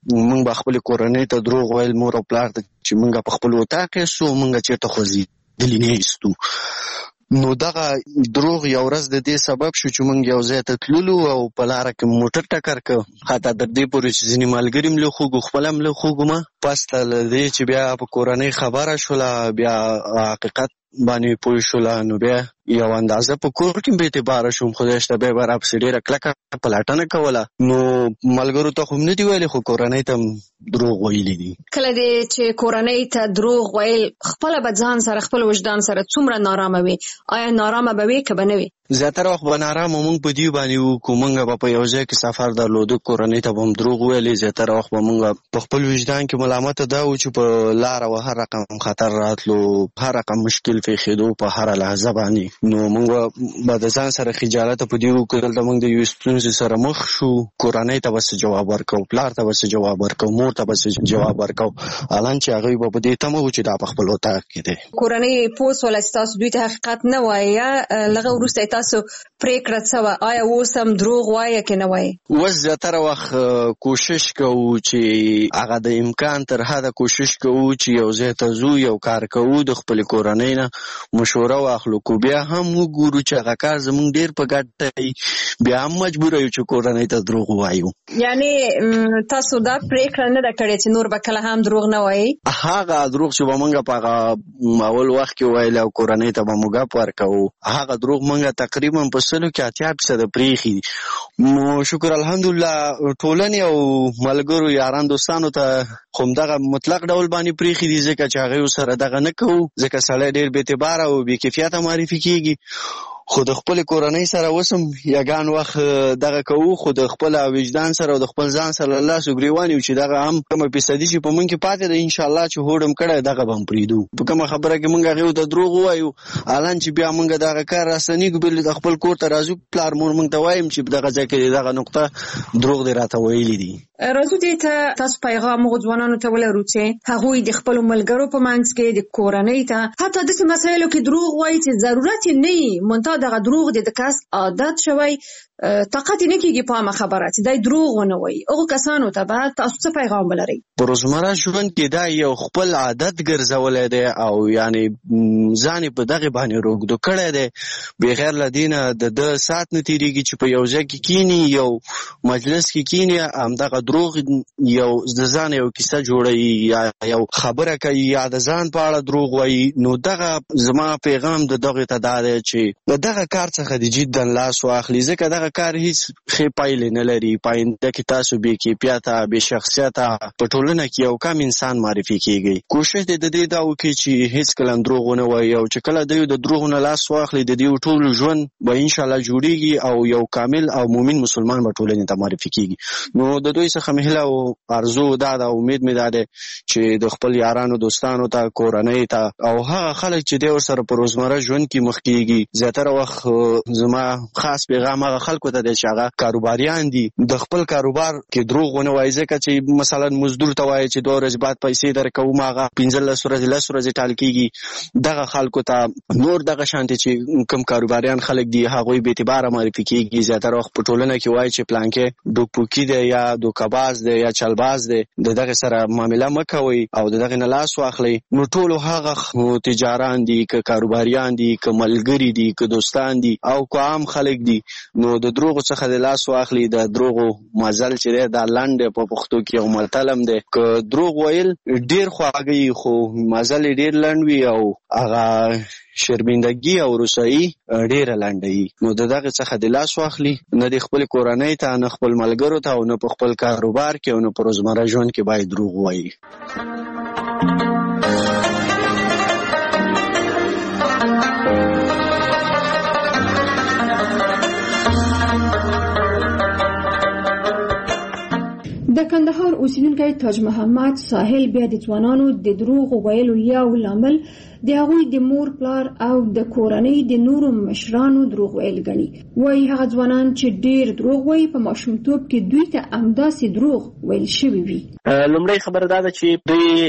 موږ به خپل کورنۍ ته دروغ ویل مور او پلار ته چې موږ په خپل وطاق کې سو موږ چیرته خوځي دلی نه ایستو. نو دغه دروغ یو ورځ د دې سبب شو چې موږ یو ځای ته تللو او په لاره کې موټر ټکر کړ، حتی تر دې پورې چې ځینې ملګري م له خوږو خپله م له خوږو ما پس ته له دې چې بیا په کورنۍ خبره شوله، بیا حقیقت باندې پوه شوله، نو بیا یو اندازه په کور کې به اعتباره شوم. خدای شته بیا به راپسې ډېره کلکه پلټنه کوله. نو ملګرو ته خو م نه دي ویلې خو کورنۍ ته م دروغ ویلي دي. کله دې چې کورنۍ ته دروغ ویل خپله به ځان سره خپل وجدان سره څومره نارامه وي؟ آیا نارامه به وي که به نه وي؟ زیاتره وخت به نارامه موږ په دې باندې وو، که موږ به په یو ځای کې سفر درلودو کورنۍ ته به هم دروغ ویلې. زیاتره وخت به موږ په خپل وجدان کې ملامته دا و چې په لاره و هر رقم خطر راتلو، هر رقم مشکل پیښېدو په هره لحظه باندې. نو موږ به د ځان سره خجالته په دې وو که دلته موږ د یوې ستونزې سره مخ شو، کورنۍ ته به څه جواب ورکوو، پلار ته به څه جواب ورکوو، مور ته به څه جواب ورکوو، حالان چې هغوی به په دې تمه وو چې دا په خپل اطاق کې دی. کورنۍ پوه سوله چې تاسو دوی ته حقیقت نه وایي، یا لږه وروسته تاسو پرېکړه څه وه؟ آیا اوس هم دروغ وایه که نه وایي؟ اوس زیاتره وخت کوشش کوو چې هغه د امکان تر حده کوشش کوو چې یو ځای ته ځو، یو کار کوو، د خپلې کورنۍ نه مشوره واخلو. کو بیا هم وګورو چې هغه کار زموږ ډېر په ګټه وي، بیا هم مجبوره یو چې کورنۍ ته دروغ ووایو. یعنې تاسو دا پرېکړه نه ده کړې چې نور به کله هم دروغ نه وایي؟ هغه دروغ چې به موږ په هغه اول وخت کې ویل او کورنۍ ته به موږ ګپ ورکوو، هغه دروغ موږ تقریبا په سلو کې اتیا فیصده پرېښي. نو شکر الحمدلله ټولنې او ملګرو یاران دوستانو ته خو همدغه مطلق ډول باندې پرېښي دي، ځکه چې هغوی سره دغه نه کوو، ځکه سړی ډېر بې اعتباره او بې کیفیته معرفي کېږي. خو د خپل کورنۍ سره وسم یګان وخت دغه کوو، خو د خپل وجدان سره او د خپل ځان سره الله سګریوان یو چې دغه هم کومه فیصدي چې په مونږ کې پاتې ده ان شاء الله چې هوډم کړی دغه به هم پرېږدو. په کومه خبره کې مونږ هغې ته دروغ ووایو، حالان چې بیا مونږ دغه کار راستنېږو، بل د خپل کور ته راځو، پلار مور مونږ ته وایم چې دغه ځای کې دغه نقطه دروغ دې راته ویلي دي. راځو دې ته تاسو پیغام هغو ځوانانو ته ولرو چې هغوی د خپلو ملګرو په منځ کې د کورنۍ ته حتی داسې مسایلو کې دروغ وایي چې ضرورت یې نه وي، منتها دغه دروغ د کس عادت شوی، طاقت نه کېږي په عامه خبره چې دی دروغ ونه وایي. هغو کسانو ته به تاسو څه پیغام ولرئ؟ په روزمره ژوند کې دا یو خپل عادت ګرځولی دی او یعنې ځان یې په دغې باندې روږدو کړی دی. بغیر له دې نه د ده ساعت نه تېرېږي چې په یو ځای کې کښېني، یو مجلس کې کښېني، همدغه دروغ یو د ځان یو کیسه جوړوي یا یو خبره کوي یا د ځان په اړه دروغ وایي. نو دغه زما پیغام د دغې ته دا دی چې د دغه کار څخه د جدا لاس واخلي، ځکه دغه کار هیڅ ښې پایلې نه لري. په آینده کې تاسو بې کیفیته، بې شخصیته په ټولنه کې یو کم انسان معرفي کېږئ. کوشش دې د دې دا وکړي چې هیڅ کله دروغ ونه وایي، او چې کله دوی د دروغو نه لاس واخلي د دوی ټول ژوند به انشاءالله جوړېږي او یو کامل او مومن مسلمان به ټولنې ته معرفي کېږي. نو د دوی څخه مې هیله او ارزو دا ده، امید مې دا دی چې د خپل یارانو دوستانو ته، کورنۍ ته او هغه خلک چې دی ورسره په روزمره ژوند کې مخ کېږي، زیاتره وخت زما خاص پیغام هغه خلکو ته دی چې هغه کاروباریان دي، د خپل کاروبار کې دروغ ونه وایي. ځکه چې مثلا مزدور ته وایي چې دوه ورځې بعد پیسې درکوم، هغه پنځلس ورځې لس ورځې ټال کېږي. دغه خلکو ته نور دغه شانتې چې کوم کاروباریان خلک دي هغوی بې اعتباره معرفي کېږي. زیاتره وخت په ټولنه کې وایي چې پلانکې ډوکپوکي دی یا دوکهباز دی یا چلباز دی، د دغې سره معامله مه کوئ او د دغې نه لاس واخلئ. نو ټولو هغه تجاران دي، که کاروباریان دي، که ملګري دي، که دوستان دي او که عام خلک دي، نو د دروغو څخه د لاس واخلي. د دروغو مزل چې دی دا لنډ دی، په پښتو کې یو متل هم دی، که دروغ ویل ډېر خواږه وي خو مزل یې ډېر لنډ وي او هغه شرمندګي او رسوایي ډېره لنډه وي. نو د دغې څخه د لاس واخلي، نه د خپلې کورنۍ ته، نه خپل ملګرو ته او نه په خپل کاروبار کې او نه په روزمره ژوند کې باید دروغ وایي. د کندهار اوسیدونکی تاج محمد ساحل بیا د ځوانانو د دروغ ویلو یو لامل د هغوی د مور پلار او د کورنۍ د نورو مشرانو دروغ ویل ګڼي. وایي هغه ځوانان چې ډیر دروغ وایي په ماشومتوب کې دوی ته همداسې دروغ ویل شوي وي. لومړی خبره دا ده چې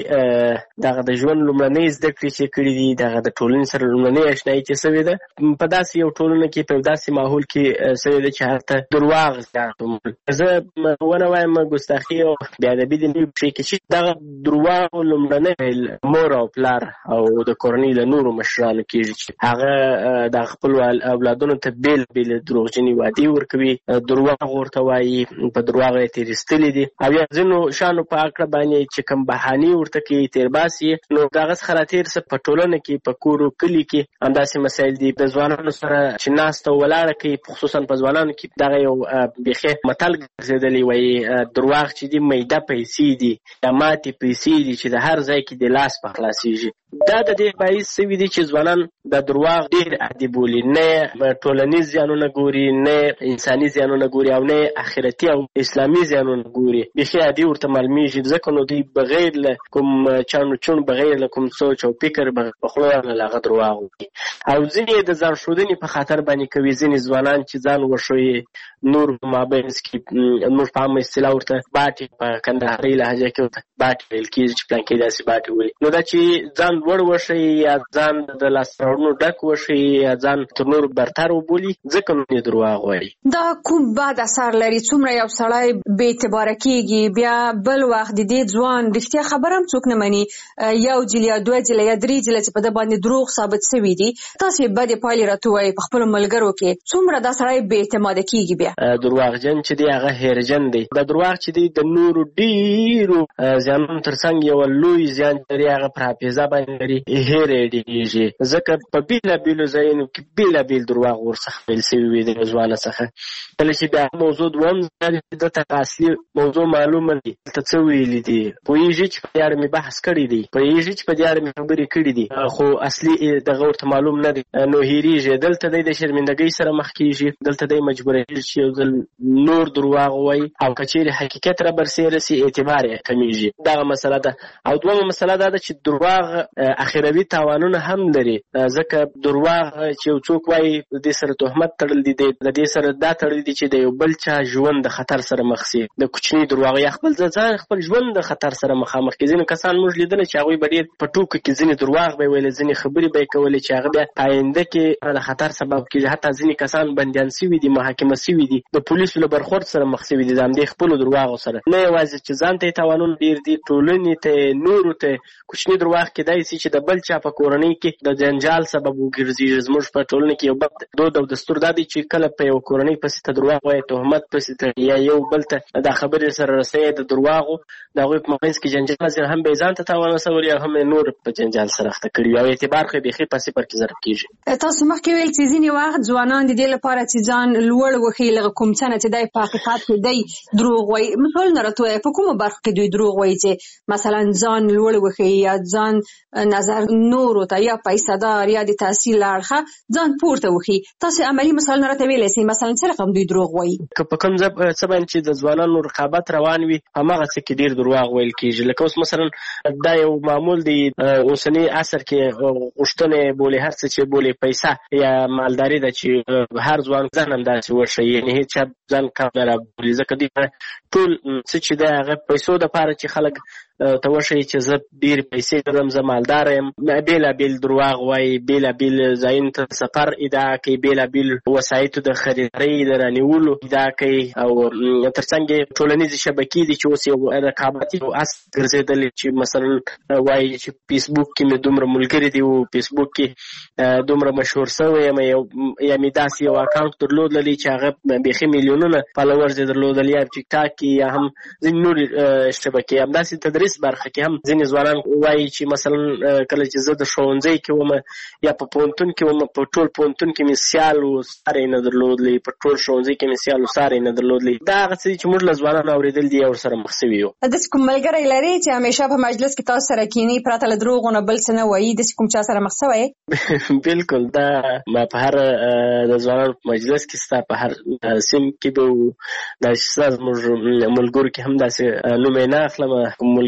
دوی دغه د ژوند لومړنۍ زده کړې چې کړي دي، دغه د ټولنې سره لومړنۍ اشنایي چې سوې ده، په داسې یو ټولنه کې په داسې ماحول کې سوې ده چې هلته درواغ زیات عمر. زه ونه وایم ګستاخي او بېادبي دې نه وي چې دغه درواغ لومړنۍ مور او پلار او د کورنۍ له نورو مشرانو کېږي چې هغه د خپلو اولادونو ته بېل بېل دروغجنې وعدې ورکوي، درواغ ورته وایي، په درواغ یې تېرېستلي دي، او یا ځینو شیانو په هکله باندې چې کوم بهانې ورته کوي تېرباسي، نو د هغه څخه راتېر څه په ټولنه کې په کور و کلي کې همداسې مسایل دي. د ځوانانو سره چې ناسته ولاړه کوي، خصوصا په ځوانانو کې دغه یو بیخي متل ګرځېدلی وایي درواغ چې دي میده پیسې دي یا ماتې پیسې دي چې د هر ځای کې د لاس په خلاصېږي. دا د دې باعث سوي دي چې ځوانان د درواغ ډېر عادي بولي، نه ټولنیز زیانونه ګوري، نه انساني زیانونه ګوري، او نه آخرتي او اسلامي زیانونه ګوري، بیخي عادي ورته معلومېږي. ځکه نو دوی بغیر له کوم چانو چون، بغیر له کوم سوچ او فکر په خوله له هغه درواغ وکړي. او ځینې د ځان ښودنې په خاطر باندې کوي، ځینې ځوانان چې ځان وښیي نور په مابینځ کې موږ په عامه اصطلاح ورته باټې په کندهارۍ لهجه کې ورته باټې ویل کېږي چې پلانکي داسې باټې ولي. نو دا چې ځان لوړ وښیي یا ځان د لاسته راوړنو ډک وښیي یا ځان تر نورو برتر وبولي، ځکه نو یې درواغ وایي. دا کوم بد اثر لري؟ څومره یو سړی بې اعتباره کېږي، بیا بل وخت د دې ځوان رښتیا خبره هم څوک نه مني، یو جل یا دوه جله یا درې جله چې په ده باندې دروغ ثابت سوي دي، تاسې بدې پایلې راته وایي په خپلو ملګرو کې، څومره دا سړی بې اعتماده کېږي. بیا درواغجن چې دی هغه هیرجن دی. دا درواغ چې دی د نورو ډېرو زیانونو تر څنګ یو لوی زیان لري، هغه پر حافظه باندې لري، هیر یې ډېرېږي، ځکه په بېلابېلو ځایونو کې بېلابېل درواغ ورڅخه ویل سوي وي د ځوانه څخه. کله چې بیا موضوع دوهم ځای دته اصلي موضوع معلومه دي، دلته څه ویلي دي، پوهېږي چې په دې اړه مې بحث کړی دی، پوهېږي چې په دې اړه مې خبرې کړي دي، خو اصلي دغه ورته معلوم نه دی، نو هېرېږي. دلته دی د شرمندګۍ سره مخ کېږي، دلته دی مجبوریږي چې یو ځل نور درواغ وایي، او که چیرې حقیقت را برسېره سي اعتبار یې کمیږي. دغه مسله ده. او دویمه مسله دا ده چې درواغ اخروي تاوانونه هم لري، ځکه درواغ چې یو څوک وایي د دې سره تهمت تړل دي، د دې سره دا تړل دي چې د یو بل چا ژوند د خطر سره مخ سي. د کوچني درواغ یا خپل ځان خپل ژوند د خطر سره مخامخ کړي. ځینې کسان موږ لیدلي چې هغوی به ډېر په ټوکو کې ځینې درواغ به یې ویلې، ځینې خبرې به یې کولې چې هغه بیا آینده کې د خطر سبب کېږي. حتی ځینې کسان بندیان سوي دي، محاکمه سوي دي، د پولیسو له برخورد سره مخ سوي دي د همدې خپلو درواغو سره. نه یوازې چې ځان ته یې تاوانونه ډېر دي، ټولنې ته، نورو ته. کوچني درواغ کېدای سي چې د بل چا په کورنۍ کې د جنجال سبب وګرځي. زموږ په ټولنه کې یو بد دود او دستور دا دی چې کله په یو کورنۍ پسې ته درواغ وایي، تهمت پسې ته یا یو بل ته دا خبرې سره رسوي د درواغو، د هغوی په منځ کې جنجال ځي، هم به یې ځان ته تاوان رسولي او هم یې نور په جنجال سره اخته کړي وي، او اعتبار خو یې بیخي په صفر کې ضرب کېږي. تاسو مخکې ویل چې ځینې وخت ځوانان د دې لپاره چې ځان لوړ وښیي، لکه کوم څه نه چې دی په حقیقت کې دی دروغ وایي. مثالونه راته وایه، په کومو برخو کې دوی دروغ وایي چې مثلا ځان لوړ وښیي یا ځان نظر نورو ته یا پیسه دار یا د تحصیل له اړخه ځان پورته وښیي؟ تاسې عملي مثالونه راته ویلی سئ، مثلا څه رقم دوی دروغ وایي؟ که په کوم څه باندې چې د ځوانانو رقابت روان وي، هماغه څه کې ډېر درواغ ویل کېږي. لکه اوس مثلا دا یو معمول دی، اوسني عصر کې غوښتنې بولې، هر څه چې بولې پیسه یا مالداري ده چې هر ځوان ځان همداسې وښیي، یعنې هېڅ چا ځان کم نه رابولي، ځکه دوی ټول څه چې دی هغه پیسو دپاره چې خلک ته وښیي چې زه ډېرې پیسې لرم، زه مالداره یم. بېلابېل درواغ وایي، بېلابېل ځایونو ته سفر ادعا کوي، بېلابېل وسایطو د خریدارۍ د رانیولو ادعا کوي، او تر څنګ یې ټولنیزې شبکې دي چې اوس یو رقابت یو اس ګرځېدلې، چې مثلا وایي چې فیسبوک کې مې دومره ملګري دي، او فیسبوک کې دومره مشهور سوی یم، یا مې داسې یو اکاونټ درلودلی چې هغه بیخي میلیونونه فالوورز یې درلودل، یا ټیک ټاک کې یا هم ځینې نورې شبکې. همداسې تدریس برخه کې هم ځینې ځوانان وایي چې مثلا کله چې زه د ښوونځي کې وم یا په پوهنتون کې وم، په ټول پوهنتون کې مې سیال و ساری نه درلودلی، په ټول ښوونځي کې مې سیال و ساری نه درلودلی. دا هغه څه دي چې موږ له ځوانانو اورېدل دي او ورسره مخ سوي یو. داسې کوم ملګری لرې چې همیشه په مجلس کې تاسو سره کښېني، پرته له دروغو نه بل څه نه وایي؟ داسې کوم چا سره مخ سوی یې؟ بلکل، دا ما په هر د ځوانانو په مجلس کې ستا په هر سیم کې به داسې ستا زموږ ملګرو کې هم داسې نوم یې نه اخلم، ملګري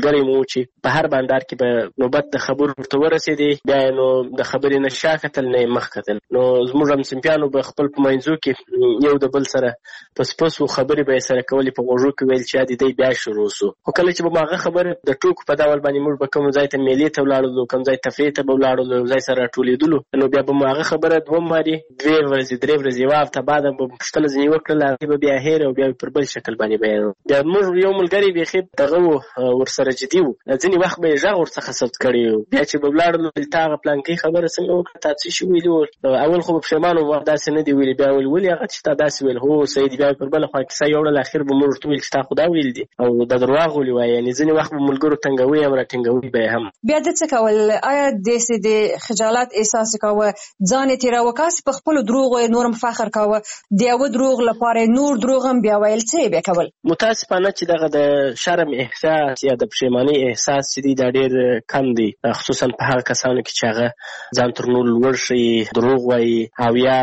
ملګری مو چې په هر بندر کې به نوبت د خبرو ورته ورسېدې، بیا نو د خبرې نه شا کتل نه مخ کتل. نو زموږ هم سمپیانو به خپل په منځو کې یو د بل سره پس پس خبرې به سره کولې، په غوږو کې ویل چې د دې بیا شروع سو. خو کله چې به ماغه خبره د ټوکو په ډول باندې موږ به کوم ځای ته میلې ته ولاړو، کوم ځای تفریح ته به ولاړو، ځای سره ټولېدلو، نو بیا به ماغه خبره دوه ماري دوه ورځې درې ورځې وافته بعد به پښتنه ځنی وکړل، به بیا هیر او بیا پر بل شکل باندې بیان. بیا موږ یو ملګری به خې دغه ور سره جدي وو، ځنی وخت به ژغ ور څخه ثبت کړی، بیا چې به ولاړو تاغه پلان کې خبره څنګه وکړه تاسو شو ویلو. اول خو په شمانو وخت داسې نه دی ویلي، بیا ول ولې هغه چې تا داسې ویل هو سید، بیا پر بل خو کیسه یوړل، اخر به موږ ټول چې تا خدا ویل دي او د دروغ ولي وای، یعنی ځنی وخت به ملګرو ټنګوي امر ټنګوي به هم. بیا د څه کول؟ آیا د سې د خجالت احساس کاوه، ځان تیر وکاس په خپل دروغ او نورم فخر کاوه، دیو دروغ لپاره نور دروغ هم بیا ویل څه به کول؟ متاسفانه چې دغه د شرم احساس یا د پښیمانی احساس چې دا ډیر کم دی، خصوصا په هغه کسانو کې چې هغه ځان تر نور لوړ شي، دروغ وایي او یا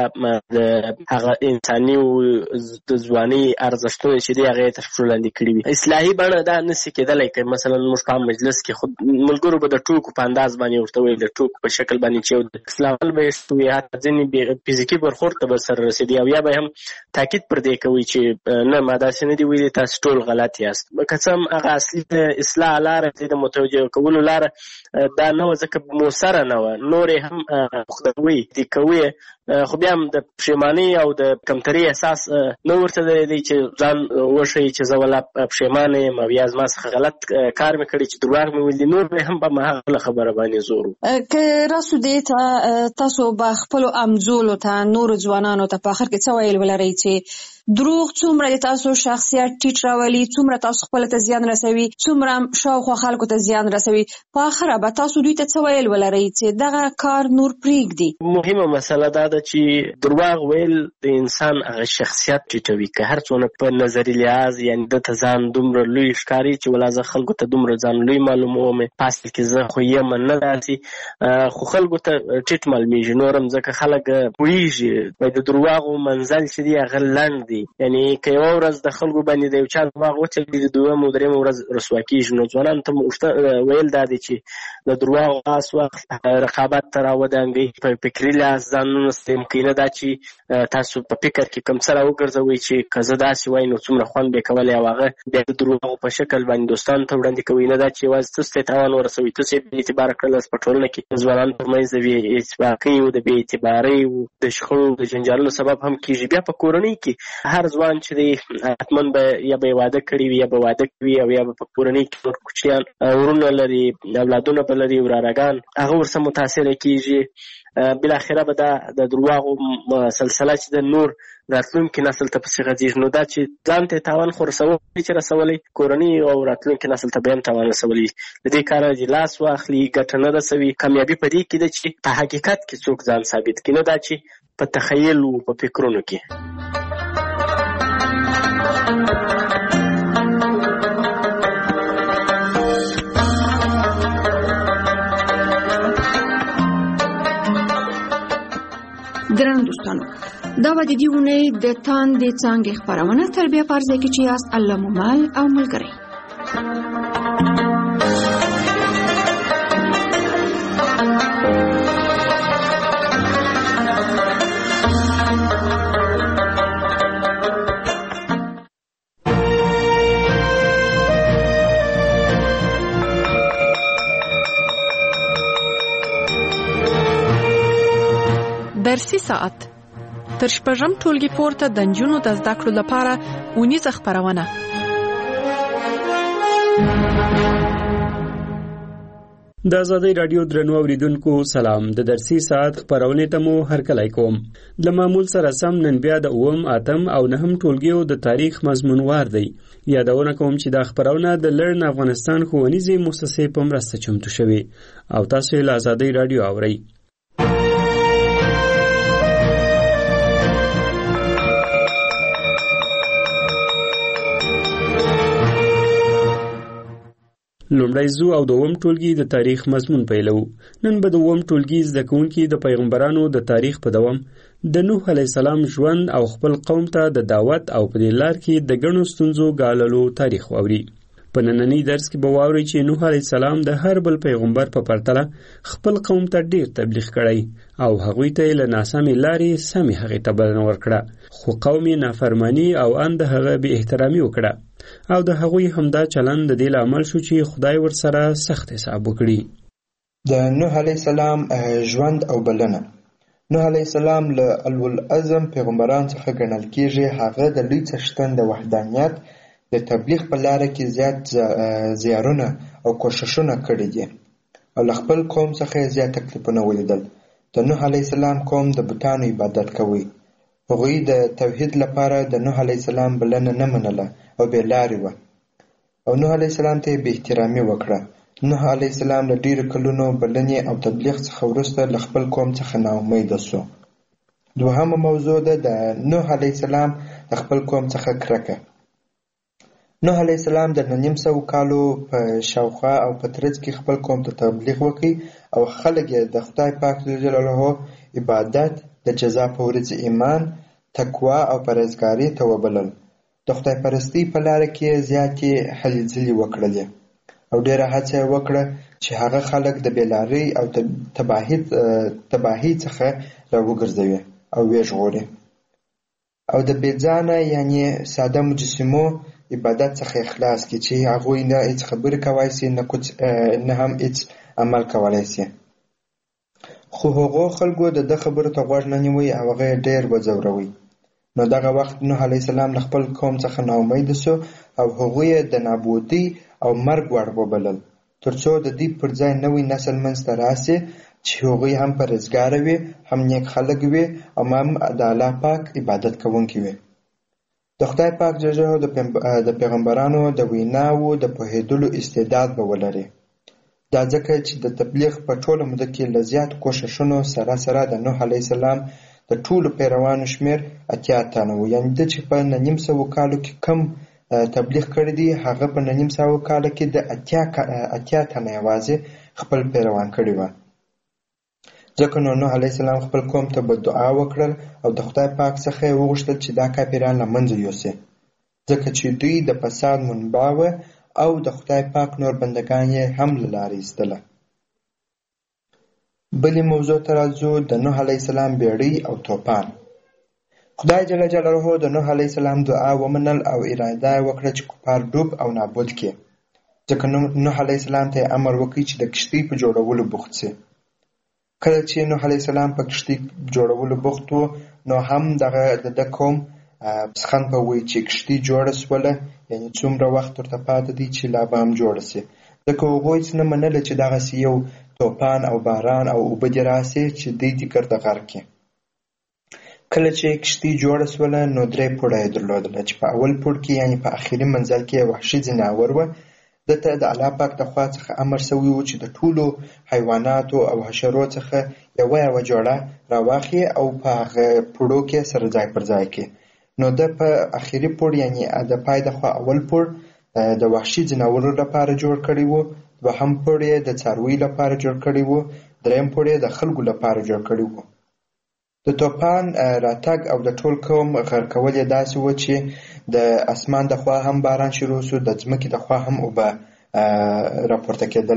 د هغه انساني او د ځواني ارزښتونه چې دی هغه تر وړاندې کړی وي. اصلاحي بڼه دا نشي کېدلی که مثلا موږ په مجلس کې خود ملګرو به د ټوکو په انداز باندې ورته ویل، د ټوکو په شکل باندې چې اصلاح به شوي، حتی ځینې فزیکي برخورد ته به سره رسېدي او یا به هم تاکید پر دې کوي چې نه ما داسې نه دي ویلي، تاسو ټول غلط یاست. که څه هم هغه اصلي اصلاح لاره د متوجه کولو لاره دا نه وه، ځکه مؤثره نه وه، نورې هم خدوي دي کوي، خو بیا هم د پښیمانۍ او د کمترۍ احساس نه ورته دی چې ځان وښیي چې زه ولا پښیمانه یم او یا زما څخه غلط کار مې کړی چې دروغ مې ویل دي، نور به هم په هغه خبره باندې زور و. که راسو دې ته تاسو به خپلو امزولو ته نورو ځوانانو ته په آخر کې څه ویل ولرئ چې دروغ څومره د تاسو شخصیت ټیټ راولي، څومره تاسو خپل ته زیان رسوي، څومره شاوخوا خلکو ته زیان رسوي، په آخره به تاسو دوی ته څه ویل ولرئ چې دغه کار نور پرېږدي؟ مهمه مسله دا ده چې دروغ ویل د انسان هغه شخصیت ټیټوي، که هر څونه په نظري لحاظ یعنی د ته ځان دومره لوی ښکاري چې ولا زه خلکو ته دومره ځان لوی معلوموم، په اصل کې زه خو یم نه داسې، خو خلکو ته ټیټ معلومیږي، نور هم ځکه خلک پوهېږي د دروغو منزل چې دی هغه لنډ دی، یعنی که یوه ورځ د خلکو باندې د یو چا دروغ وچلېږي، دویمه او درېیمه ورځ رسوا کېږي. نو ځوانانو ته ویل دا دی چې د دروغو خاص وخت رقابت ته راودانګئ، په فکري لحاظ ځانونه ممکنه دا چې تاسو په فکر کې کوم څه راوګرځوئ چې که زه داسې وای نو څومره خوند به یې کولی، او هغه بیا د دروغو په شکل باندې دوستانو ته وړاندې کوئ، نه دا چې یوازې تاسو ته یې تاوان ورسوئ، تاسو یې بې اعتباره کړل. په ټولنه کې د ځوانانو پر منځ د بې اتفاقۍ او د بې اعتبارۍ او د شخړو د جنجالونو سبب هم کېږي. بیا په کورنۍ کې هر ځوان چې دی حتما به یا به یې واده کړي وي یا به واده کوي او یا به په کورنۍ کې نور کوچیان ورونه لري، اولادونه به لري، ورارګان، هغه ورسره متاثره کېږي. بالاخره به دا د دروغو سلسله چې د نور راتلونکي نسل ته پسې غځېږي، نو دا چې ځان ته تاوان خو رسولی چې رسولی، کورنۍ او راتلونکي نسل ته به هم تاوان رسولی. د دې کاره چې لاس واخلي ګټه نه رسوي. کامیابي په دې کې ده چې په حقیقت کې څوک ځان ثابت کړي، نه دا چې په تخیل او په فکرونو کې. درنو دوستانو، دا به د دې اونۍ د تاندې څانګې خپرونه تر بیا په ځای کې چې یاست الله مو مل او ملګری. درسي ساعت تر شپږم ټولګي پورته د نجونو د زده کړو لپاره اونیزه خپرونه. د آزادۍ رادیو درنو اوریدونکو سلام. د درسي ساعت خپرونې ته مو هرکلی کوم. د معمول سره سم نن بیا د اووم، اتم او نهم ټولګیو د تاریخ مضمونوار دی. یادونه کوم چې دا خپرونه د لرن افغانستان ښوونیزې مؤسسې په مرسته چمتو شوې او تاسو یې له آزادۍ رادیو اورئ. لومړی زو او دوم ټولګي د تاریخ مضمون پیلو. نن به د دوم ټولګي زده کوونکي د پیغمبرانو د تاریخ په دوام د نوح علیه السلام ژوند او خپل قوم ته د دعوت او په دې لار کې د ګڼو ستونزو ګاللو تاریخ واوري. په نننی درس کې به واورئ چې نوح علیه السلام د هر بل پیغمبر په پرتله خپل قوم ته ډیر تبلیغ کړی او هغوی ته یې له ناسمې لارې سمې هغې ته بلنه ورکړه، خو قوم یې نافرماني او ان د هغه بې احترامي وکړه او د هغوی همدا چلند د دې لامل شو چې خدای ورسره سخت حساب وکړي. د نوح علیه السلام ژوند او بلنه. نوح علیه السلام له اولوالعزم پیغمبران څخه ګڼل کیږي. هغه د لوی څښتن د وحدانیت د تبلیغ په لاره کې زیات زیارونه او کوششونه کړي دي او له خپل قوم څخه زیات تکلیفونه ولیدل. د نوح علیه السلام قوم د بتانو عبادت کوي. هغوی د توحید لپاره د نوح علیه السلام بلنه نه منله او بې لارې وه او نوح علیه السلام ته یې بې احترامي وکړه. نوح علیه السلام له ډېرو کلونو بلنې او تبلیغ څخه وروسته له خپل قوم څخه ناامیده سو. دوهمه موضوع ده د نوح علیه السلام د خپل قوم څخه کرکه. نوح علیه السلام د نهه نیم سوو کالو په شاوخوا او په ترڅ کې خپل قوم ته تبلیغ وکړي او خلک یې د خدای پاک جلاله عبادت، د جزا په ورځې ایمان، تقوا او پرهیزګارۍ ته وبلل. د خدای پرستۍ په لاره کې زیاتې هلې ځلې وکړلې او ډېره هڅه یې وکړه چې هغه خلک د بېلارۍ او تباهۍ تباهۍ څخه راوګرځوي او ویې او د بېځانه یعنې ساده مجسمو عبادت څخه اخلاص کړي چې هغوی نه هیڅ خبرې کولی سي نه هم هیڅ عمل کولی سي. خو هغو خلکو د ده خبرو ته غوږ نه نیوی او هغه یې ډېر وځوروي. نو دغه وخت نوح علیه السلام له خپل قوم څخه ناامیده سو او هغوی یې د نابودۍ او مرګ وړ وبلل تر څو د دې پر ځای نوی نسل منځته راسي چې هغوی هم پرهیزګاره وي، هم نیک خلک وي او هم د الله پاک عبادت کوونکي وي. د خدای پاک جل جلاله د پیغمبرانو د ویناوو د پوهېدلو استعداد به ولري. دا ځکه چې د تبلیغ په ټوله موده کې له زیاتو کوښښونو سره سره د نوح علیه السلام د ټولو پیروانو شمېر اتیا تنه و. یعنې ده چې په نهه نیم سوو کالو کې کم تبلیغ کړی دی هغه په نهه نیم سوو کاله کې د اتیا اتیا تنه یوازې خپل پیروان کړي وه. ځکه نو نوح علیه السلام خپل قوم ته به دعا وکړل او د خدای پاک څخه یې وغوښتل چې دا کافران له منځه یوسي، ځکه چې دوی د فساد منبع وه او د خدای پاک نور بندگان یې هم له لارې ایستله. بلې موضوع ته راځو، د نوح علیه السلام بیړۍ او توپان. خدای جل جلاله د نوح علیه السلام دعا ومنل او اراده یې وکړه چې کفار ډوب او نابود کړي. ځکه نوح علیه السلام ته یې امر وکړي چې د کښتۍ په جوړولو بوخت سي. کله چې نوح علیه السلام په کښتۍ جوړولو بوخت و نو هم دغه د ده قوم پسخند به وایي چې کښتۍ جوړه سوله، یعنې څومره وخت ورته پاته دی چې لا به هم جوړه سي. ځکه هغوی هېڅ نه منله چې دغسې یو توپان او باران او اوبه دې راسي چې دوی دې ګرده غرق کړي. کله چې کښتۍ جوړه سوله نو درې پوړه یې درلودله چې په اول پوړ کې یعنې په اخري منزل کې یې وحشي ځناور وه. ده ته د الله پاک د خوا څخه امر سوی و چې د ټولو حیواناتو او حشرو څخه یوه یوه جوړه راواخلي او په هغه پوړو کې سره ځای پر ځای کړي. نو ده په اخري پوړ یعنې د پای د خوا اول پوړ د وحشي ځناورو لپاره جوړ کړی و، دوهم پوړ یې د څارویو لپاره جوړ کړی و، دریم پوړ یې د خلکو لپاره جوړ کړی و. د توپان راتګ او د ټول قوم غرقول یې داسې و چې د اسمان د خوا هم باران شروع سو، د ځمکې د خوا هم اوبه راپورته کېدل.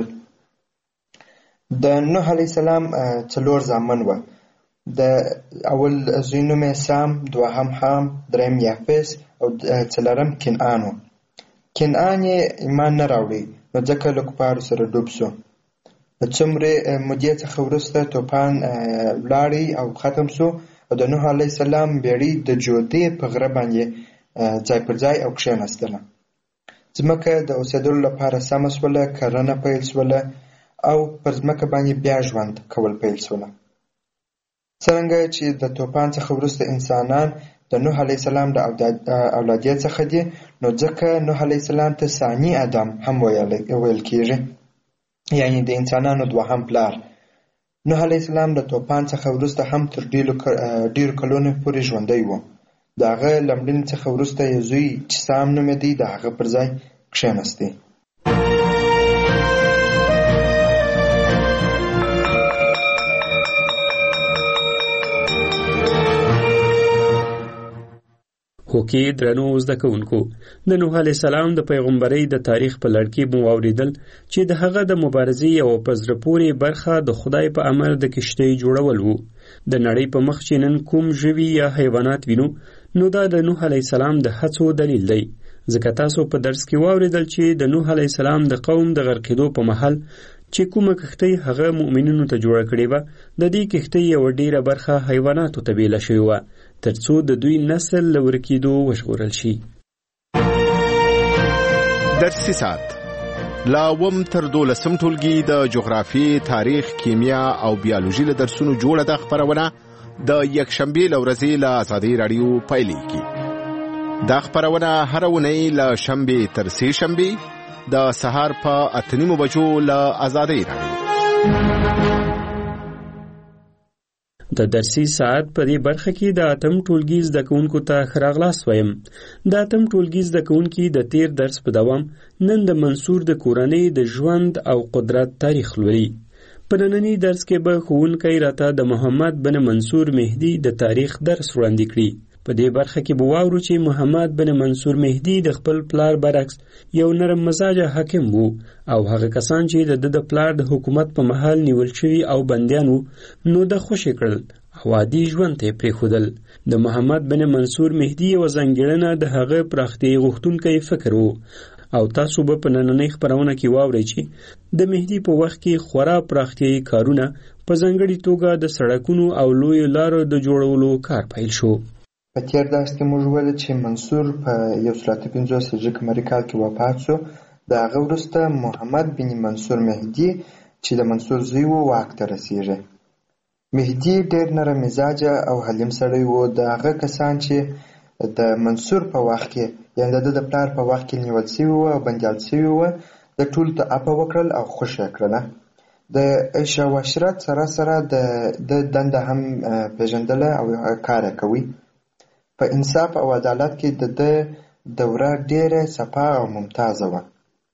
د نوح علیه السلام څلور زامن وه. د اول زوی نوم یې سام، دوهم حام، دریم یافس او څلورم کنعان و. کنعان یې ایمان نه راوړی نو ځکه له کفارو سره ډوب سو. د څومرې مودې څخه وروسته توپان ولاړی او ختم سو او د نوح علیه السلام بیړۍ د جودې په غره باندې ځای پر ځای او کښېناستله. ځمکه د اوسېدلو لپاره سمه سوله، کرنه پیل سوله او پر ځمکه باندې بیا ژوند کول پیل سوله. څرنګه چې د توپان څخه وروسته انسانان د نوح علیه السلام د اولادیت څخه دي نو ځکه نوح علیه السلام ته ثاني ادم هم ویل کېږي، یعنې د انسانانو دوهم پلار. نوح علیه السلام د توپان څخه وروسته هم تر ډېرو کلونو پورې ژوندی و. د هغه له مړینې څخه وروسته یې زوی چې سام نومېدی د هغه پر ځای کښېناستی. برخو کې درنو زده کوونکو د نوح علیه السلام د پیغمبرۍ د تاریخ په لړ کې مو واورېدل چې د هغه د مبارزې یوه په زړه پورې برخه د خدای په امر د کشتۍ جوړول و. د نړۍ په مخ چې نن کوم ژوي یا حیوانات وینو نو دا د نوح علیه السلام د هڅو دلیل دی. ځکه تاسو په درس کې واورېدل چې د نوح علیه السلام د قوم د غرقېدو په مهال چې کومه کښتۍ هغه مؤمنینو ته جوړه کړې وه، د دې کښتۍ یوه ډېره برخه حیواناتو ته بیله شوې وه تر څو د دوی نسل له ورکېدو وژغورل شي. درسي ساعت لا اووم تر دولسم ټولګي د جغرافیې، تاریخ، کیمیا او بیالوژي له درسونو جوړه ده خپرونه د یکشنبې له ورځې له ازادۍ راډیو پیلېږي. دا خپرونه هره اونۍ له شنبې تر سې شنبې د سهار په اته نیمو بجو له ازادۍ راډیو. د درسي ساعت په دې برخه کې د اتم ټولګي زده کوونکو ته ښه راغلاست وایم. د اتم ټولګي زده کوونکي د تیر درس په دوام نن د منصور د کورنۍ د ژوند او قدرت تاریخ لولي. په ننني درس کې به ښوونکی راته د محمد بن منصور مهدي د تاریخ درس وړاندې کړي. په دې برخه کې به واورو چې محمد بن منصور مهدي د خپل پلار برعکس یو نرم مزاجه حاکم وو او هغه کسان چې د ده د پلار د حکومت په مهال نیول شوي او بندیان وو نو د خوشې کړل او عادي ژوند ته یې پرېښودل. د محمد بن منصور مهدي یوه ځانګړنه د هغه پراختیایي غوښتونکی فکر وو او تاسو به په نننۍ خپرونه کې واورئ چې د مهدي په وخت کې خورا پراختیایي کارونه په ځانګړې توګه د سړکونو او لویو لارو د جوړولو کار پیل شو. په تیر درس کې موږ ویل چې منصور په یو سل اته پنځوس هجري قمري کال کې وفات شو. د هغه وروسته محمد بن منصور مهدي چې د منصور زوی و واک ته رسېږي. مهدي ډېر نرم مزاجه او حلیم سړی و. د هغه کسان چې د منصور په وخت کې یعنې د ده د پلار په وخت کې نیول سوي وو او بندیان سوي وو د ټولو ته عفوه وکړل او خوښ یې کړله. د عیش او عشرت سره سره د دنده هم پېژندله او کار یې کوي. په انصاف او عدالت کې د ده دوره ډېره صفا او ممتازه وه.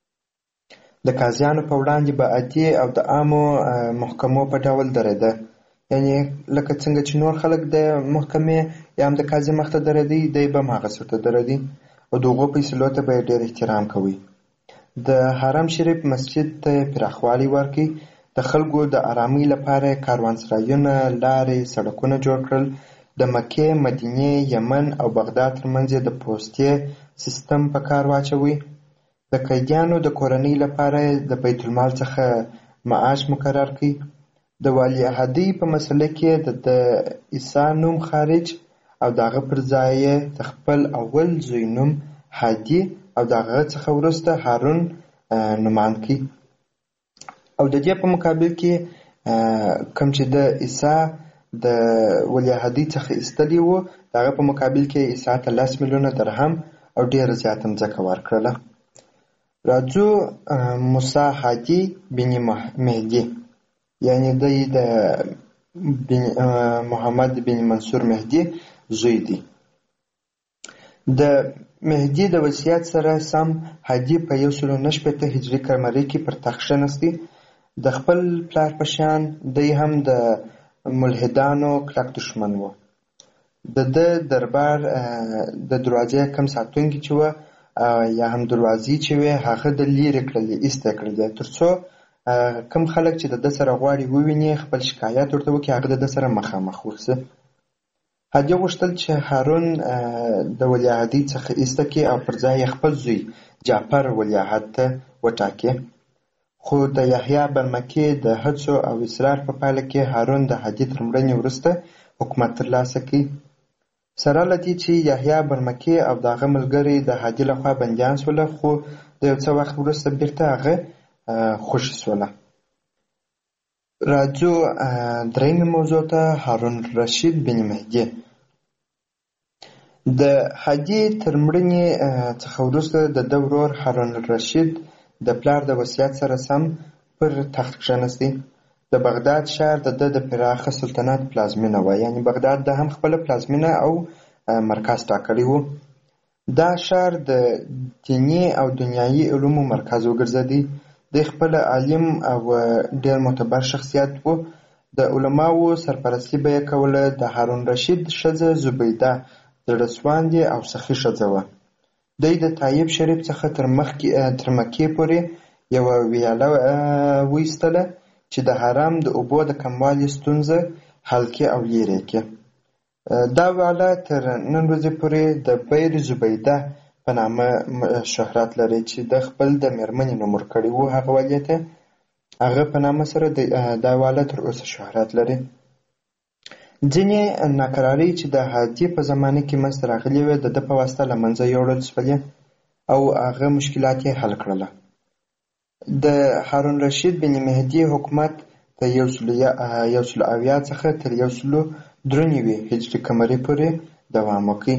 د قاضیانو په وړاندې به عادي او د عامو محکمو په ډول درېده، یعنې لکه څنګه چې نور خلک د محکمې یا هم د قاضي مخ ته درېدی دی به هم هغسې ورته درېدی او د هغو فیصلو ته به یې ډېر احترام کوي. د حرم شریف مسجد ته پراخوالی ورکړي. د خلکو د ارامۍ لپاره کاروانسرایونه، لارې، سړکونه جوړ کړل. د مکې، مدینې، یمن او بغداد ترمنځ یې د پوستې سیستم په کار واچوي. د قیدیانو د کورنۍ لپاره د بیت المال څخه معاش مقرر کړي. د ولیعهدۍ په مسله کې د د عیسی نوم خارج او د هغه پر ځای یې د خپل اول زوی نوم هادي او د هغه څخه وروسته هارون نومان کړي. او د دې په مقابل کې کوم چې د عیسی د ولیعهدۍ څخه ایستلي وو د هغه په مقابل کې عیسی ته لس میلیونه درهم او ډېره زیاته مځکه ورکړله. راځو موسی هادي بن مهدي یعنې دی د محمد بن منصور مهدي زوی دی. د مهدي د وصیت سره سم هادي په یو سل نهه شپېته هجري قمري کې پر تخت کښېنستی. د خپل پلار په شان دی هم د ملحدانو کلک دشمن و. د ده دربار د دروازې کم ساتونکي چې وه یا هم دروازې چې وې هغه د لیرې کړلې، ایسته یې کړلې تر څو کم خلک چې د ده سره غواړي وویني خپل شکایت ورته وکړي هغه د ده سره مخامخ ورسي. هادي غوښتل چې هارون د ولیعهدۍ څخه ایسته کړي او پر ځای یې خپل زوی جعفر ولیعهد ته وټاکي. خو د یحیی برمکي د هڅو او اصرار په پایله کې هارون د هادي تر مړینې وروسته حکومت ترلاسه کړي. سره له دې چې یحیی برمکي او د هغه ملګري د هادي لخوا بندیان شوله خو د یو څه وخت وروسته بیرته هغه خوشي شوله. راځو درېیمې موضوع ته هارون رشید بن مهدي. د هادي تر مړینې څخه وروسته د ده ورور هارون رشید د پلار د وصیت سره سم پر تخت کښېنستی. د بغداد ښار د ده د پراخه سلطنت پلازمینه وه، یعنې بغداد د هم خپله پلازمینه او مرکز ټاکلی و. دا ښار د دیني او دنیایي علومو مرکز وګرځېدی. دی خپله عالم او ډېر معتبر شخصیت و. د علماو سرپرستي به یې کوله. د هارون رشید ښځه زبیده زړه سواندې او سخي ښځه وه. دوی د طایب شریف څخه تر مکې پورې یوه ویاله وایستله چې د حرم د اوبو د کموالي ستونزه حل کړي او لرې کړي. دا ویاله تر نن ورځې پورې د بیر زبیده په نامه شهرت لري چې د خپل د مېرمنې نوم ورکړی و هغه والي ته، هغه په نامه سره دا ویاله تر اوسه شهرت لري. ځینې ناکرارۍ چې د هادي په زمانه کې منځته راغلې وې د ده په واسطه له منځه یوړل شولې او هغه مشکلات یې حل کړله. د هارون رشید بن مهدي حکومت د یو سلو اویا څخه تر یو سلو درې نوي هجري قمري پورې دوام وکړ.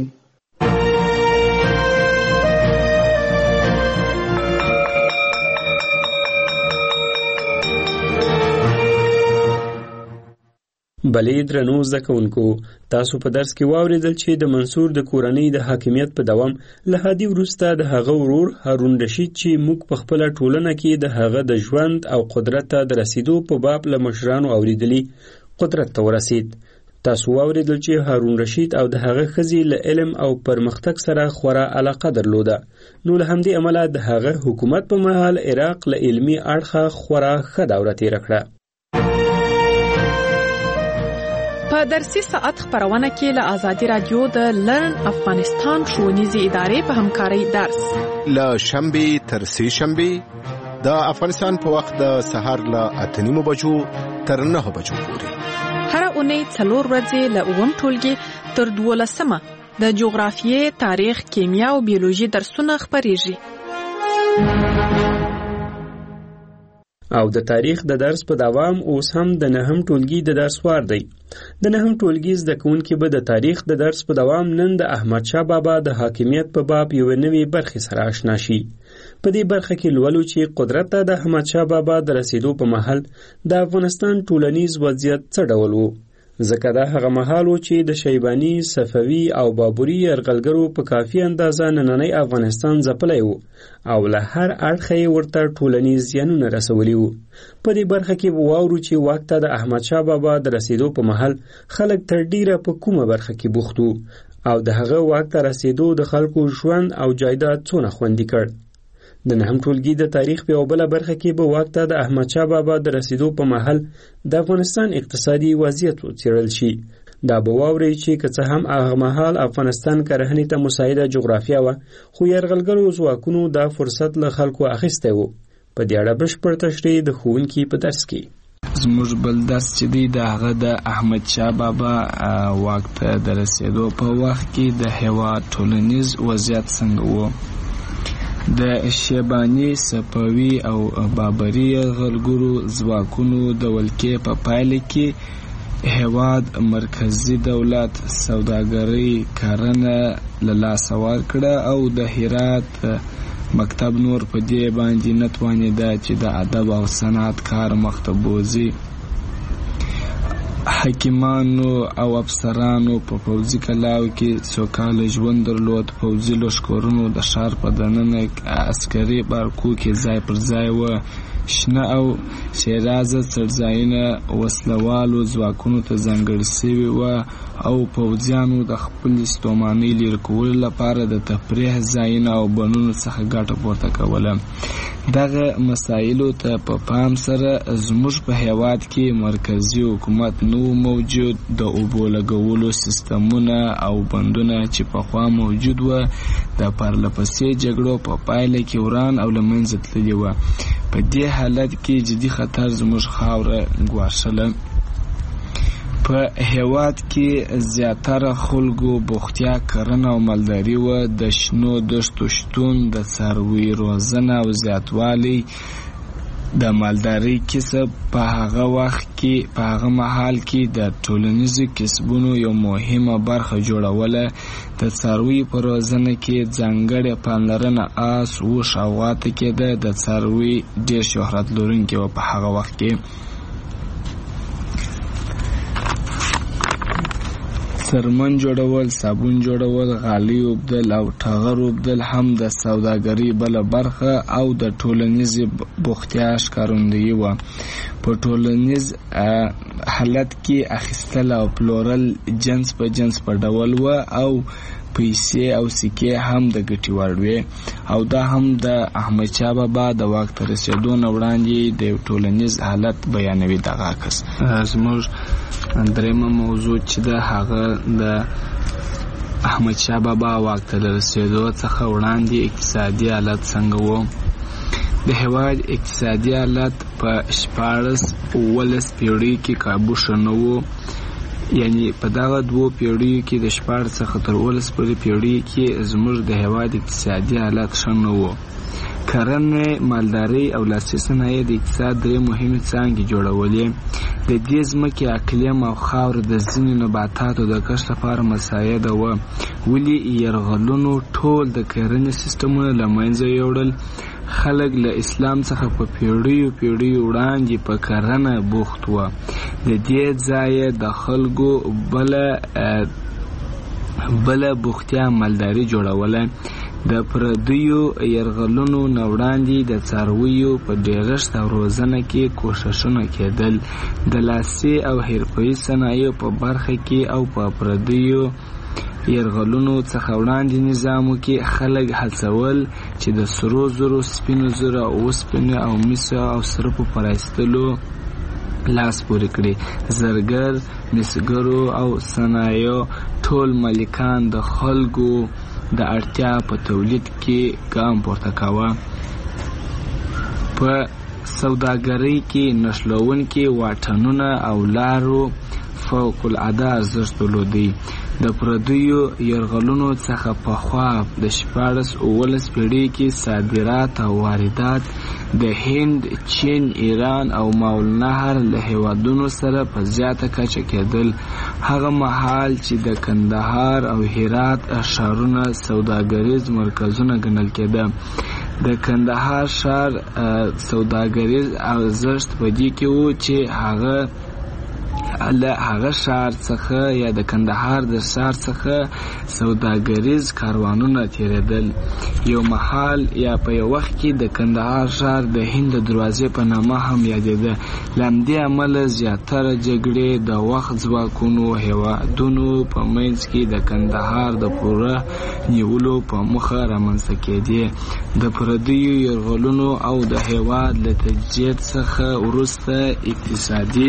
بلې درنو زده کوونکو، تاسو په درس کې واورېدل چې د منصور د کورنۍ د حاکمیت په دوام له هادي وروسته د هغه ورور هارون رشید چې موږ په خپله ټولنه کې د هغه د ژوند او قدرت ته د رسیدو په باب له مشرانو اورېدلي قدرت ته ورسید. تاسو واورېدل چې هارون رشید او د هغه ښځې له علم او پرمختګ سره خورا علاقه درلوده، نو له همدې امله د هغه حکومت په مهال عراق له علمي اړخه خورا ښه دوره تېره کړه. په درسي ساعت خبرونه کې له آزادي رادیو د لرن افغانستان ښوونیزې ادارې په همکارۍ درس له شنبې تر سې شنبې د افغانستان په وخت د سهار له اته نیمو بجو تر نهو بجو پورې هر اونۍ څلور ورځې له اووم ټولګي تر دولسمه د جغرافیې، تاریخ، کیمیا او بیولوژي درسونه خپریږي. او د تاریخ د درس په دوام اوس هم د نهم ټولګي د درس وار دی. د نهم ټولګي زده کوونکي به د تاریخ د درس په دوام نن د احمد شاه بابا د حاکمیت په باب یو نوې برخې سره آشنا شي. په دې برخه کې لولو چې قدرت ته د احمد شاه بابا د رسیدو په مهال د افغانستان ټولنیز وضعیت څه ډول و، ځکه دا هغه مهال و چې د شیباني، صفوي او بابري یرغلګرو په کافي اندازه نننی افغانستان ځپلی و او له هر اړخه یې ورته ټولنیز زیانونه رسولي وو. په دې برخه کې به واورو چې واک ته د احمد شاه بابا د رسیدو په مهال خلک تر ډیره په کومه برخه کې بوخت وو او د هغه واک ته رسیدو د خلکو ژوند او جایداد څونه خوندي کړ. د نهم ټولګي د تاریخ په یوه بله برخه کې به واک ته د احمد شاه بابا د رسیدو په مهال د افغانستان اقتصادي وضعیت وڅېړل شي. دا به واورئ چې که څه هم هغه مهال افغانستان کرهنې ته مساعده جغرافیه وه، خو یرغلګرو ځواکونو دا فرصت له خلکو اخیستی و. په دې اړه بشپړ تشریح د ښوونکي په درس کې. زموږ بل درس چې دی د هغه د احمد شاه بابا واک ته د رسیدو په وخت کې د هېواد ټولنیز وضعیت څنګه و. د شیباني، صفوي او بابري یرغلګرو ځواکونو د ولکې په پایله کې هېواد مرکزي دولت سوداګرۍ کرنه له لاسه ورکړه او د هرات مکتب نور په دې باندې نه توانېده چې د ادب او صنعت کار مخته بوځي. حکیمانو او افسرانو په پوځي کلاو کې سوکاله ژوند درلود. پوځي لښکرونو د ښار په دننه عسکري بارکو کې ځای پر ځای و. شنه او شیرازه څړځایونه وسلوالو ځواکونو ته ځانګړي سوي وه او پوځیانو د خپلې ستومانۍ لرې کولو لپاره د تفریح ځایونه او بنونو څخه ګټه پورته کوله. دغه مسایلو ته په پام سره زموږ په هېواد کې مرکزي حکومت نو موجود. د اوبو لګولو سیستمونه او بندونه چې پخوا موجود وه د پرلهپسې جګړو په پایله کې وران او له منځه تللي وه. په دې حالت کې جدي خطر زموږ خاوره ګواښله. په هېواد کې زیاتره خلکو بوختیا کرنه او مالداري وه. د شنو دښتو شتون، د څاروي روزنه او زیاتوالی د مالدارۍ کسب په هغه وخت کې په هغه مهال کې د ټولنیزو کسبونو یو مهمه برخه جوړوله. د څاروي په روزنه کې ځانګړې پاملرنه آس، اوښ او غوا ته کېده. د څاروي ډېر شهرت لرونکي وه په هغه وخت کې. څرمن جوړول، صابون جوړول، غالۍ اوبدل او ټغر اوبدل هم د سوداګرۍ بله برخه او د ټولنیزې بوختیا ښکارندویي وه. په ټولنیز حالت کې اخیستل او پلورل جنس په جنس په ډول وه او پیسې او سکې هم د ګټې وړ وې، او دا هم د احمدشاه بابا د واک ته رسېدو نه وړاندې د یو ټولنیز حالت بیانوي. دغه عکس زموږ درېیمه موضوع چې ده هغه د احمدشاه بابا واک ته د رسېدو څخه وړاندې اقتصادي حالت څنګه و. د هېواد اقتصادي حالت په شپاړس اوولس پیړۍ کې کابو ښه نه و، یعنی په دغه دوو پیړیو کې د شپاړس څخه تر اوولس پورې پیړۍ کې زموږ د هېواد اقتصادي حالت ښه نه و. کرنې، مالدارۍ او لاسي صنایع د اقتصاد درې مهمې څانګې جوړولې. د دې ځمکې اقلیم او خاوره د ځینو نباتاتو د کښت لپاره مساعده وه، ولې یرغلونو ټول د کرنې سیستمونه له منځه یوړل. خلک له اسلام څخه په پیړیو پیړیو وړاندې په کرنه بوخت وه. د دې ځایه د خلکو بله بله بوختیا مالداري جوړوله. د پردیو یرغلونو نه وړاندې د څارویو په ډېرښت او روزنه کې کوښښونه کېدل. د لاسي او حرفه‌ایي صنایعو په برخه کې او په پردیو یرغلونو څخه وړاندې نظامو کې خلک هڅول چې د سرو زرو، سپینو زرو او اوسپنې او مسو او سرپو په رایستلو لاس پورې کړي. زرګر، مسګرو او صنایعو ټول مالکان د خلکو د اړتیا په تولید کې ګام پورته کاوه. په سوداګرۍ کې نښلوونکي واټنونه او لارو فوق العاده ارزښت درلودی. د پردیو یرغلونو څخه پخوا د شپاړس اوولس پیړۍ کې صادرات او واردات د هند، چین، ایران او ماوالنهر له هیوادونو سره په زیاته کچه کېدل. هغه مهال چې د کندهار او هرات ښارونه سوداګریز مرکزونه ګڼل کېده. د کندهار ښار سوداګریز ارزښت په دې کې و چې هغه له هغه ښار څخه یا د کندهار د ښار څخه سوداګریز کاروانونه تیرېدل. یو مهال یا په یو وخت کې د کندهار ښار د هند د دروازې په نامه هم یادېده. له همدې امله زیاتره جګړې د وخت ځواکونو هېوادونو په منځ کې د کندهار د پوره نیولو په موخه رامنځته کېدې. د پردیو یرغلونو او د هېواد له تجزیې څخه وروسته اقتصادي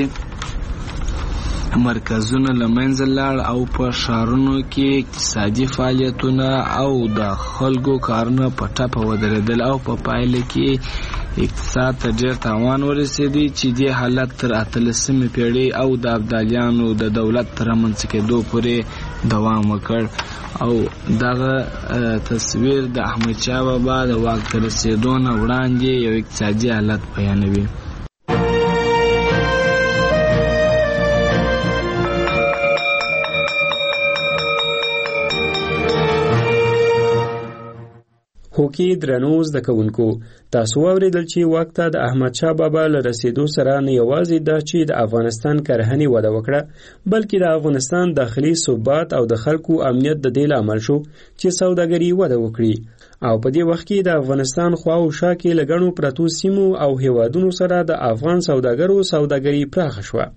مرکزونه له منځه لاړ او په ښارونو کې اقتصادي فعالیتونه او د خلکو کارونه په ټپه ودرېدل او په پایله کې اقتصاد ته ډېر تاوان ورسېدی چې دې حالت تر اتلسمې پیړۍ او د ابدالیانو د دولت تر رامنځته کېدو پورې دوام وکړ. او دغه تصویر د احمدشاه بابا د واک ته رسېدو نه وړاندې یو اقتصادي حالت بیانوي. هوکې درنو زده کوونکو، تاسو واورېدل چې واک ته د احمدشاه بابا له رسېدو سره نه یوازې دا چې د افغانستان کرهنې وده وکړه، بلکې د افغانستان داخلي ثبات او د خلکو امنیت د دې لامل شو چې سوداګري وده وکړي. او په دې وخت کې د افغانستان خوا او شا کې له ګڼو پرتو سیمو او هیوادونو سره د افغان سوداګرو سوداګري پراخه شوه.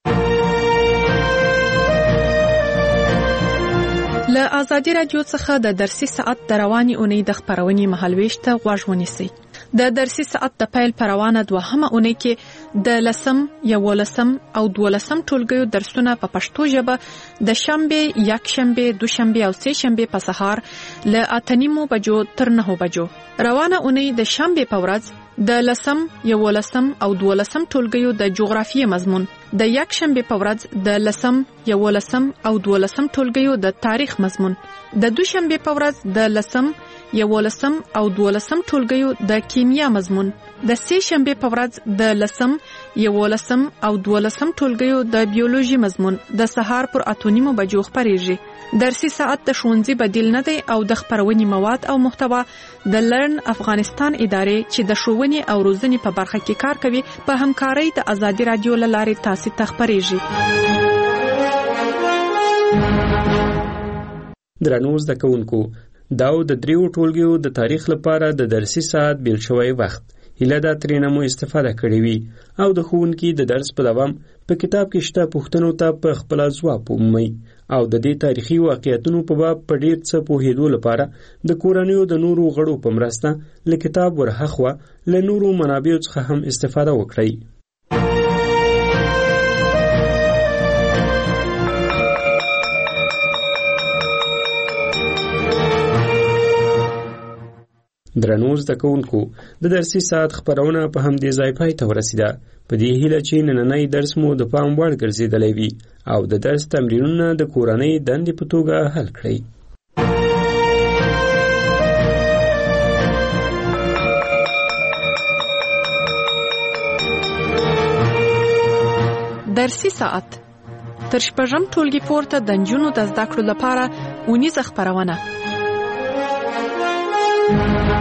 له ازادي راډیو څخه د درسي ساعت د رواني اونۍ د خبرونې مهالويش ته غوږ ونیسئ. د درسي ساعت د پیل پروانه دوهمه اونۍ کې د لسم، یولسم او دولسم ټولګیو درسونه په پښتو ژبه د شنبه، یکشنبه، دوشنبه او سه شنبه په سهار له اته نیمو بجو تر نهو بجو. روانه اونۍ د شنبه په ورځ د لسم، یولسم او دولسم ټولګیو د جغرافیې مضمون، د یکشنبه په ورځ د لسم، یولسم او دولسم ټولګیو د تاریخ مضمون، د دوشنبه په ورځ د لسم، یولسم او دولسم ټولګیو د کیمیا مضمون، د سه شنبه په ورځ د لسم، یولسم او دولسم ټولګیو د بیولوژي مضمون د سهار پر اته نیمو بجو خبرېږي. درسي ساعت د ښوونځي بدیل نه دی او د خبرونې مواد او محتوا د لرن افغانستان ادارې چې د ښوونې او روزنې په برخه کې کار کوي په همکارۍ د ازادي راډیو له لارې تاسو ته خبرېږي. درنو زده کوونکو، دا د دریو ټولګیو د تاریخ لپاره د درسي ساعت بیل شوی وخت هیله دا ترېنه مو استفاده کړې وي او د ښوونکي د درس په دوام په کتاب کې شته پوښتنو ته په خپله ځواب ومومئ او د دې تاریخي واقعیتونو په باب په ډېر څه پوهېدو لپاره د کورنیو د نورو غړو په مرسته له کتاب ورهاخوا له نورو منابعو څخه هم استفاده وکړئ. درنو زده کوونکو، د درسي ساعت خپرونه په همدې ځای پای ته ورسېده. په دې هیله چې نننی درس مو د پام وړ ګرځېدلی وي او د درس تمرینونه د کورنۍ دندې په توګه حل کړئ. درسي ساعت تر شپږم ټولګي پورته د نجونو د زده کړو لپاره اونیزه خپرونه.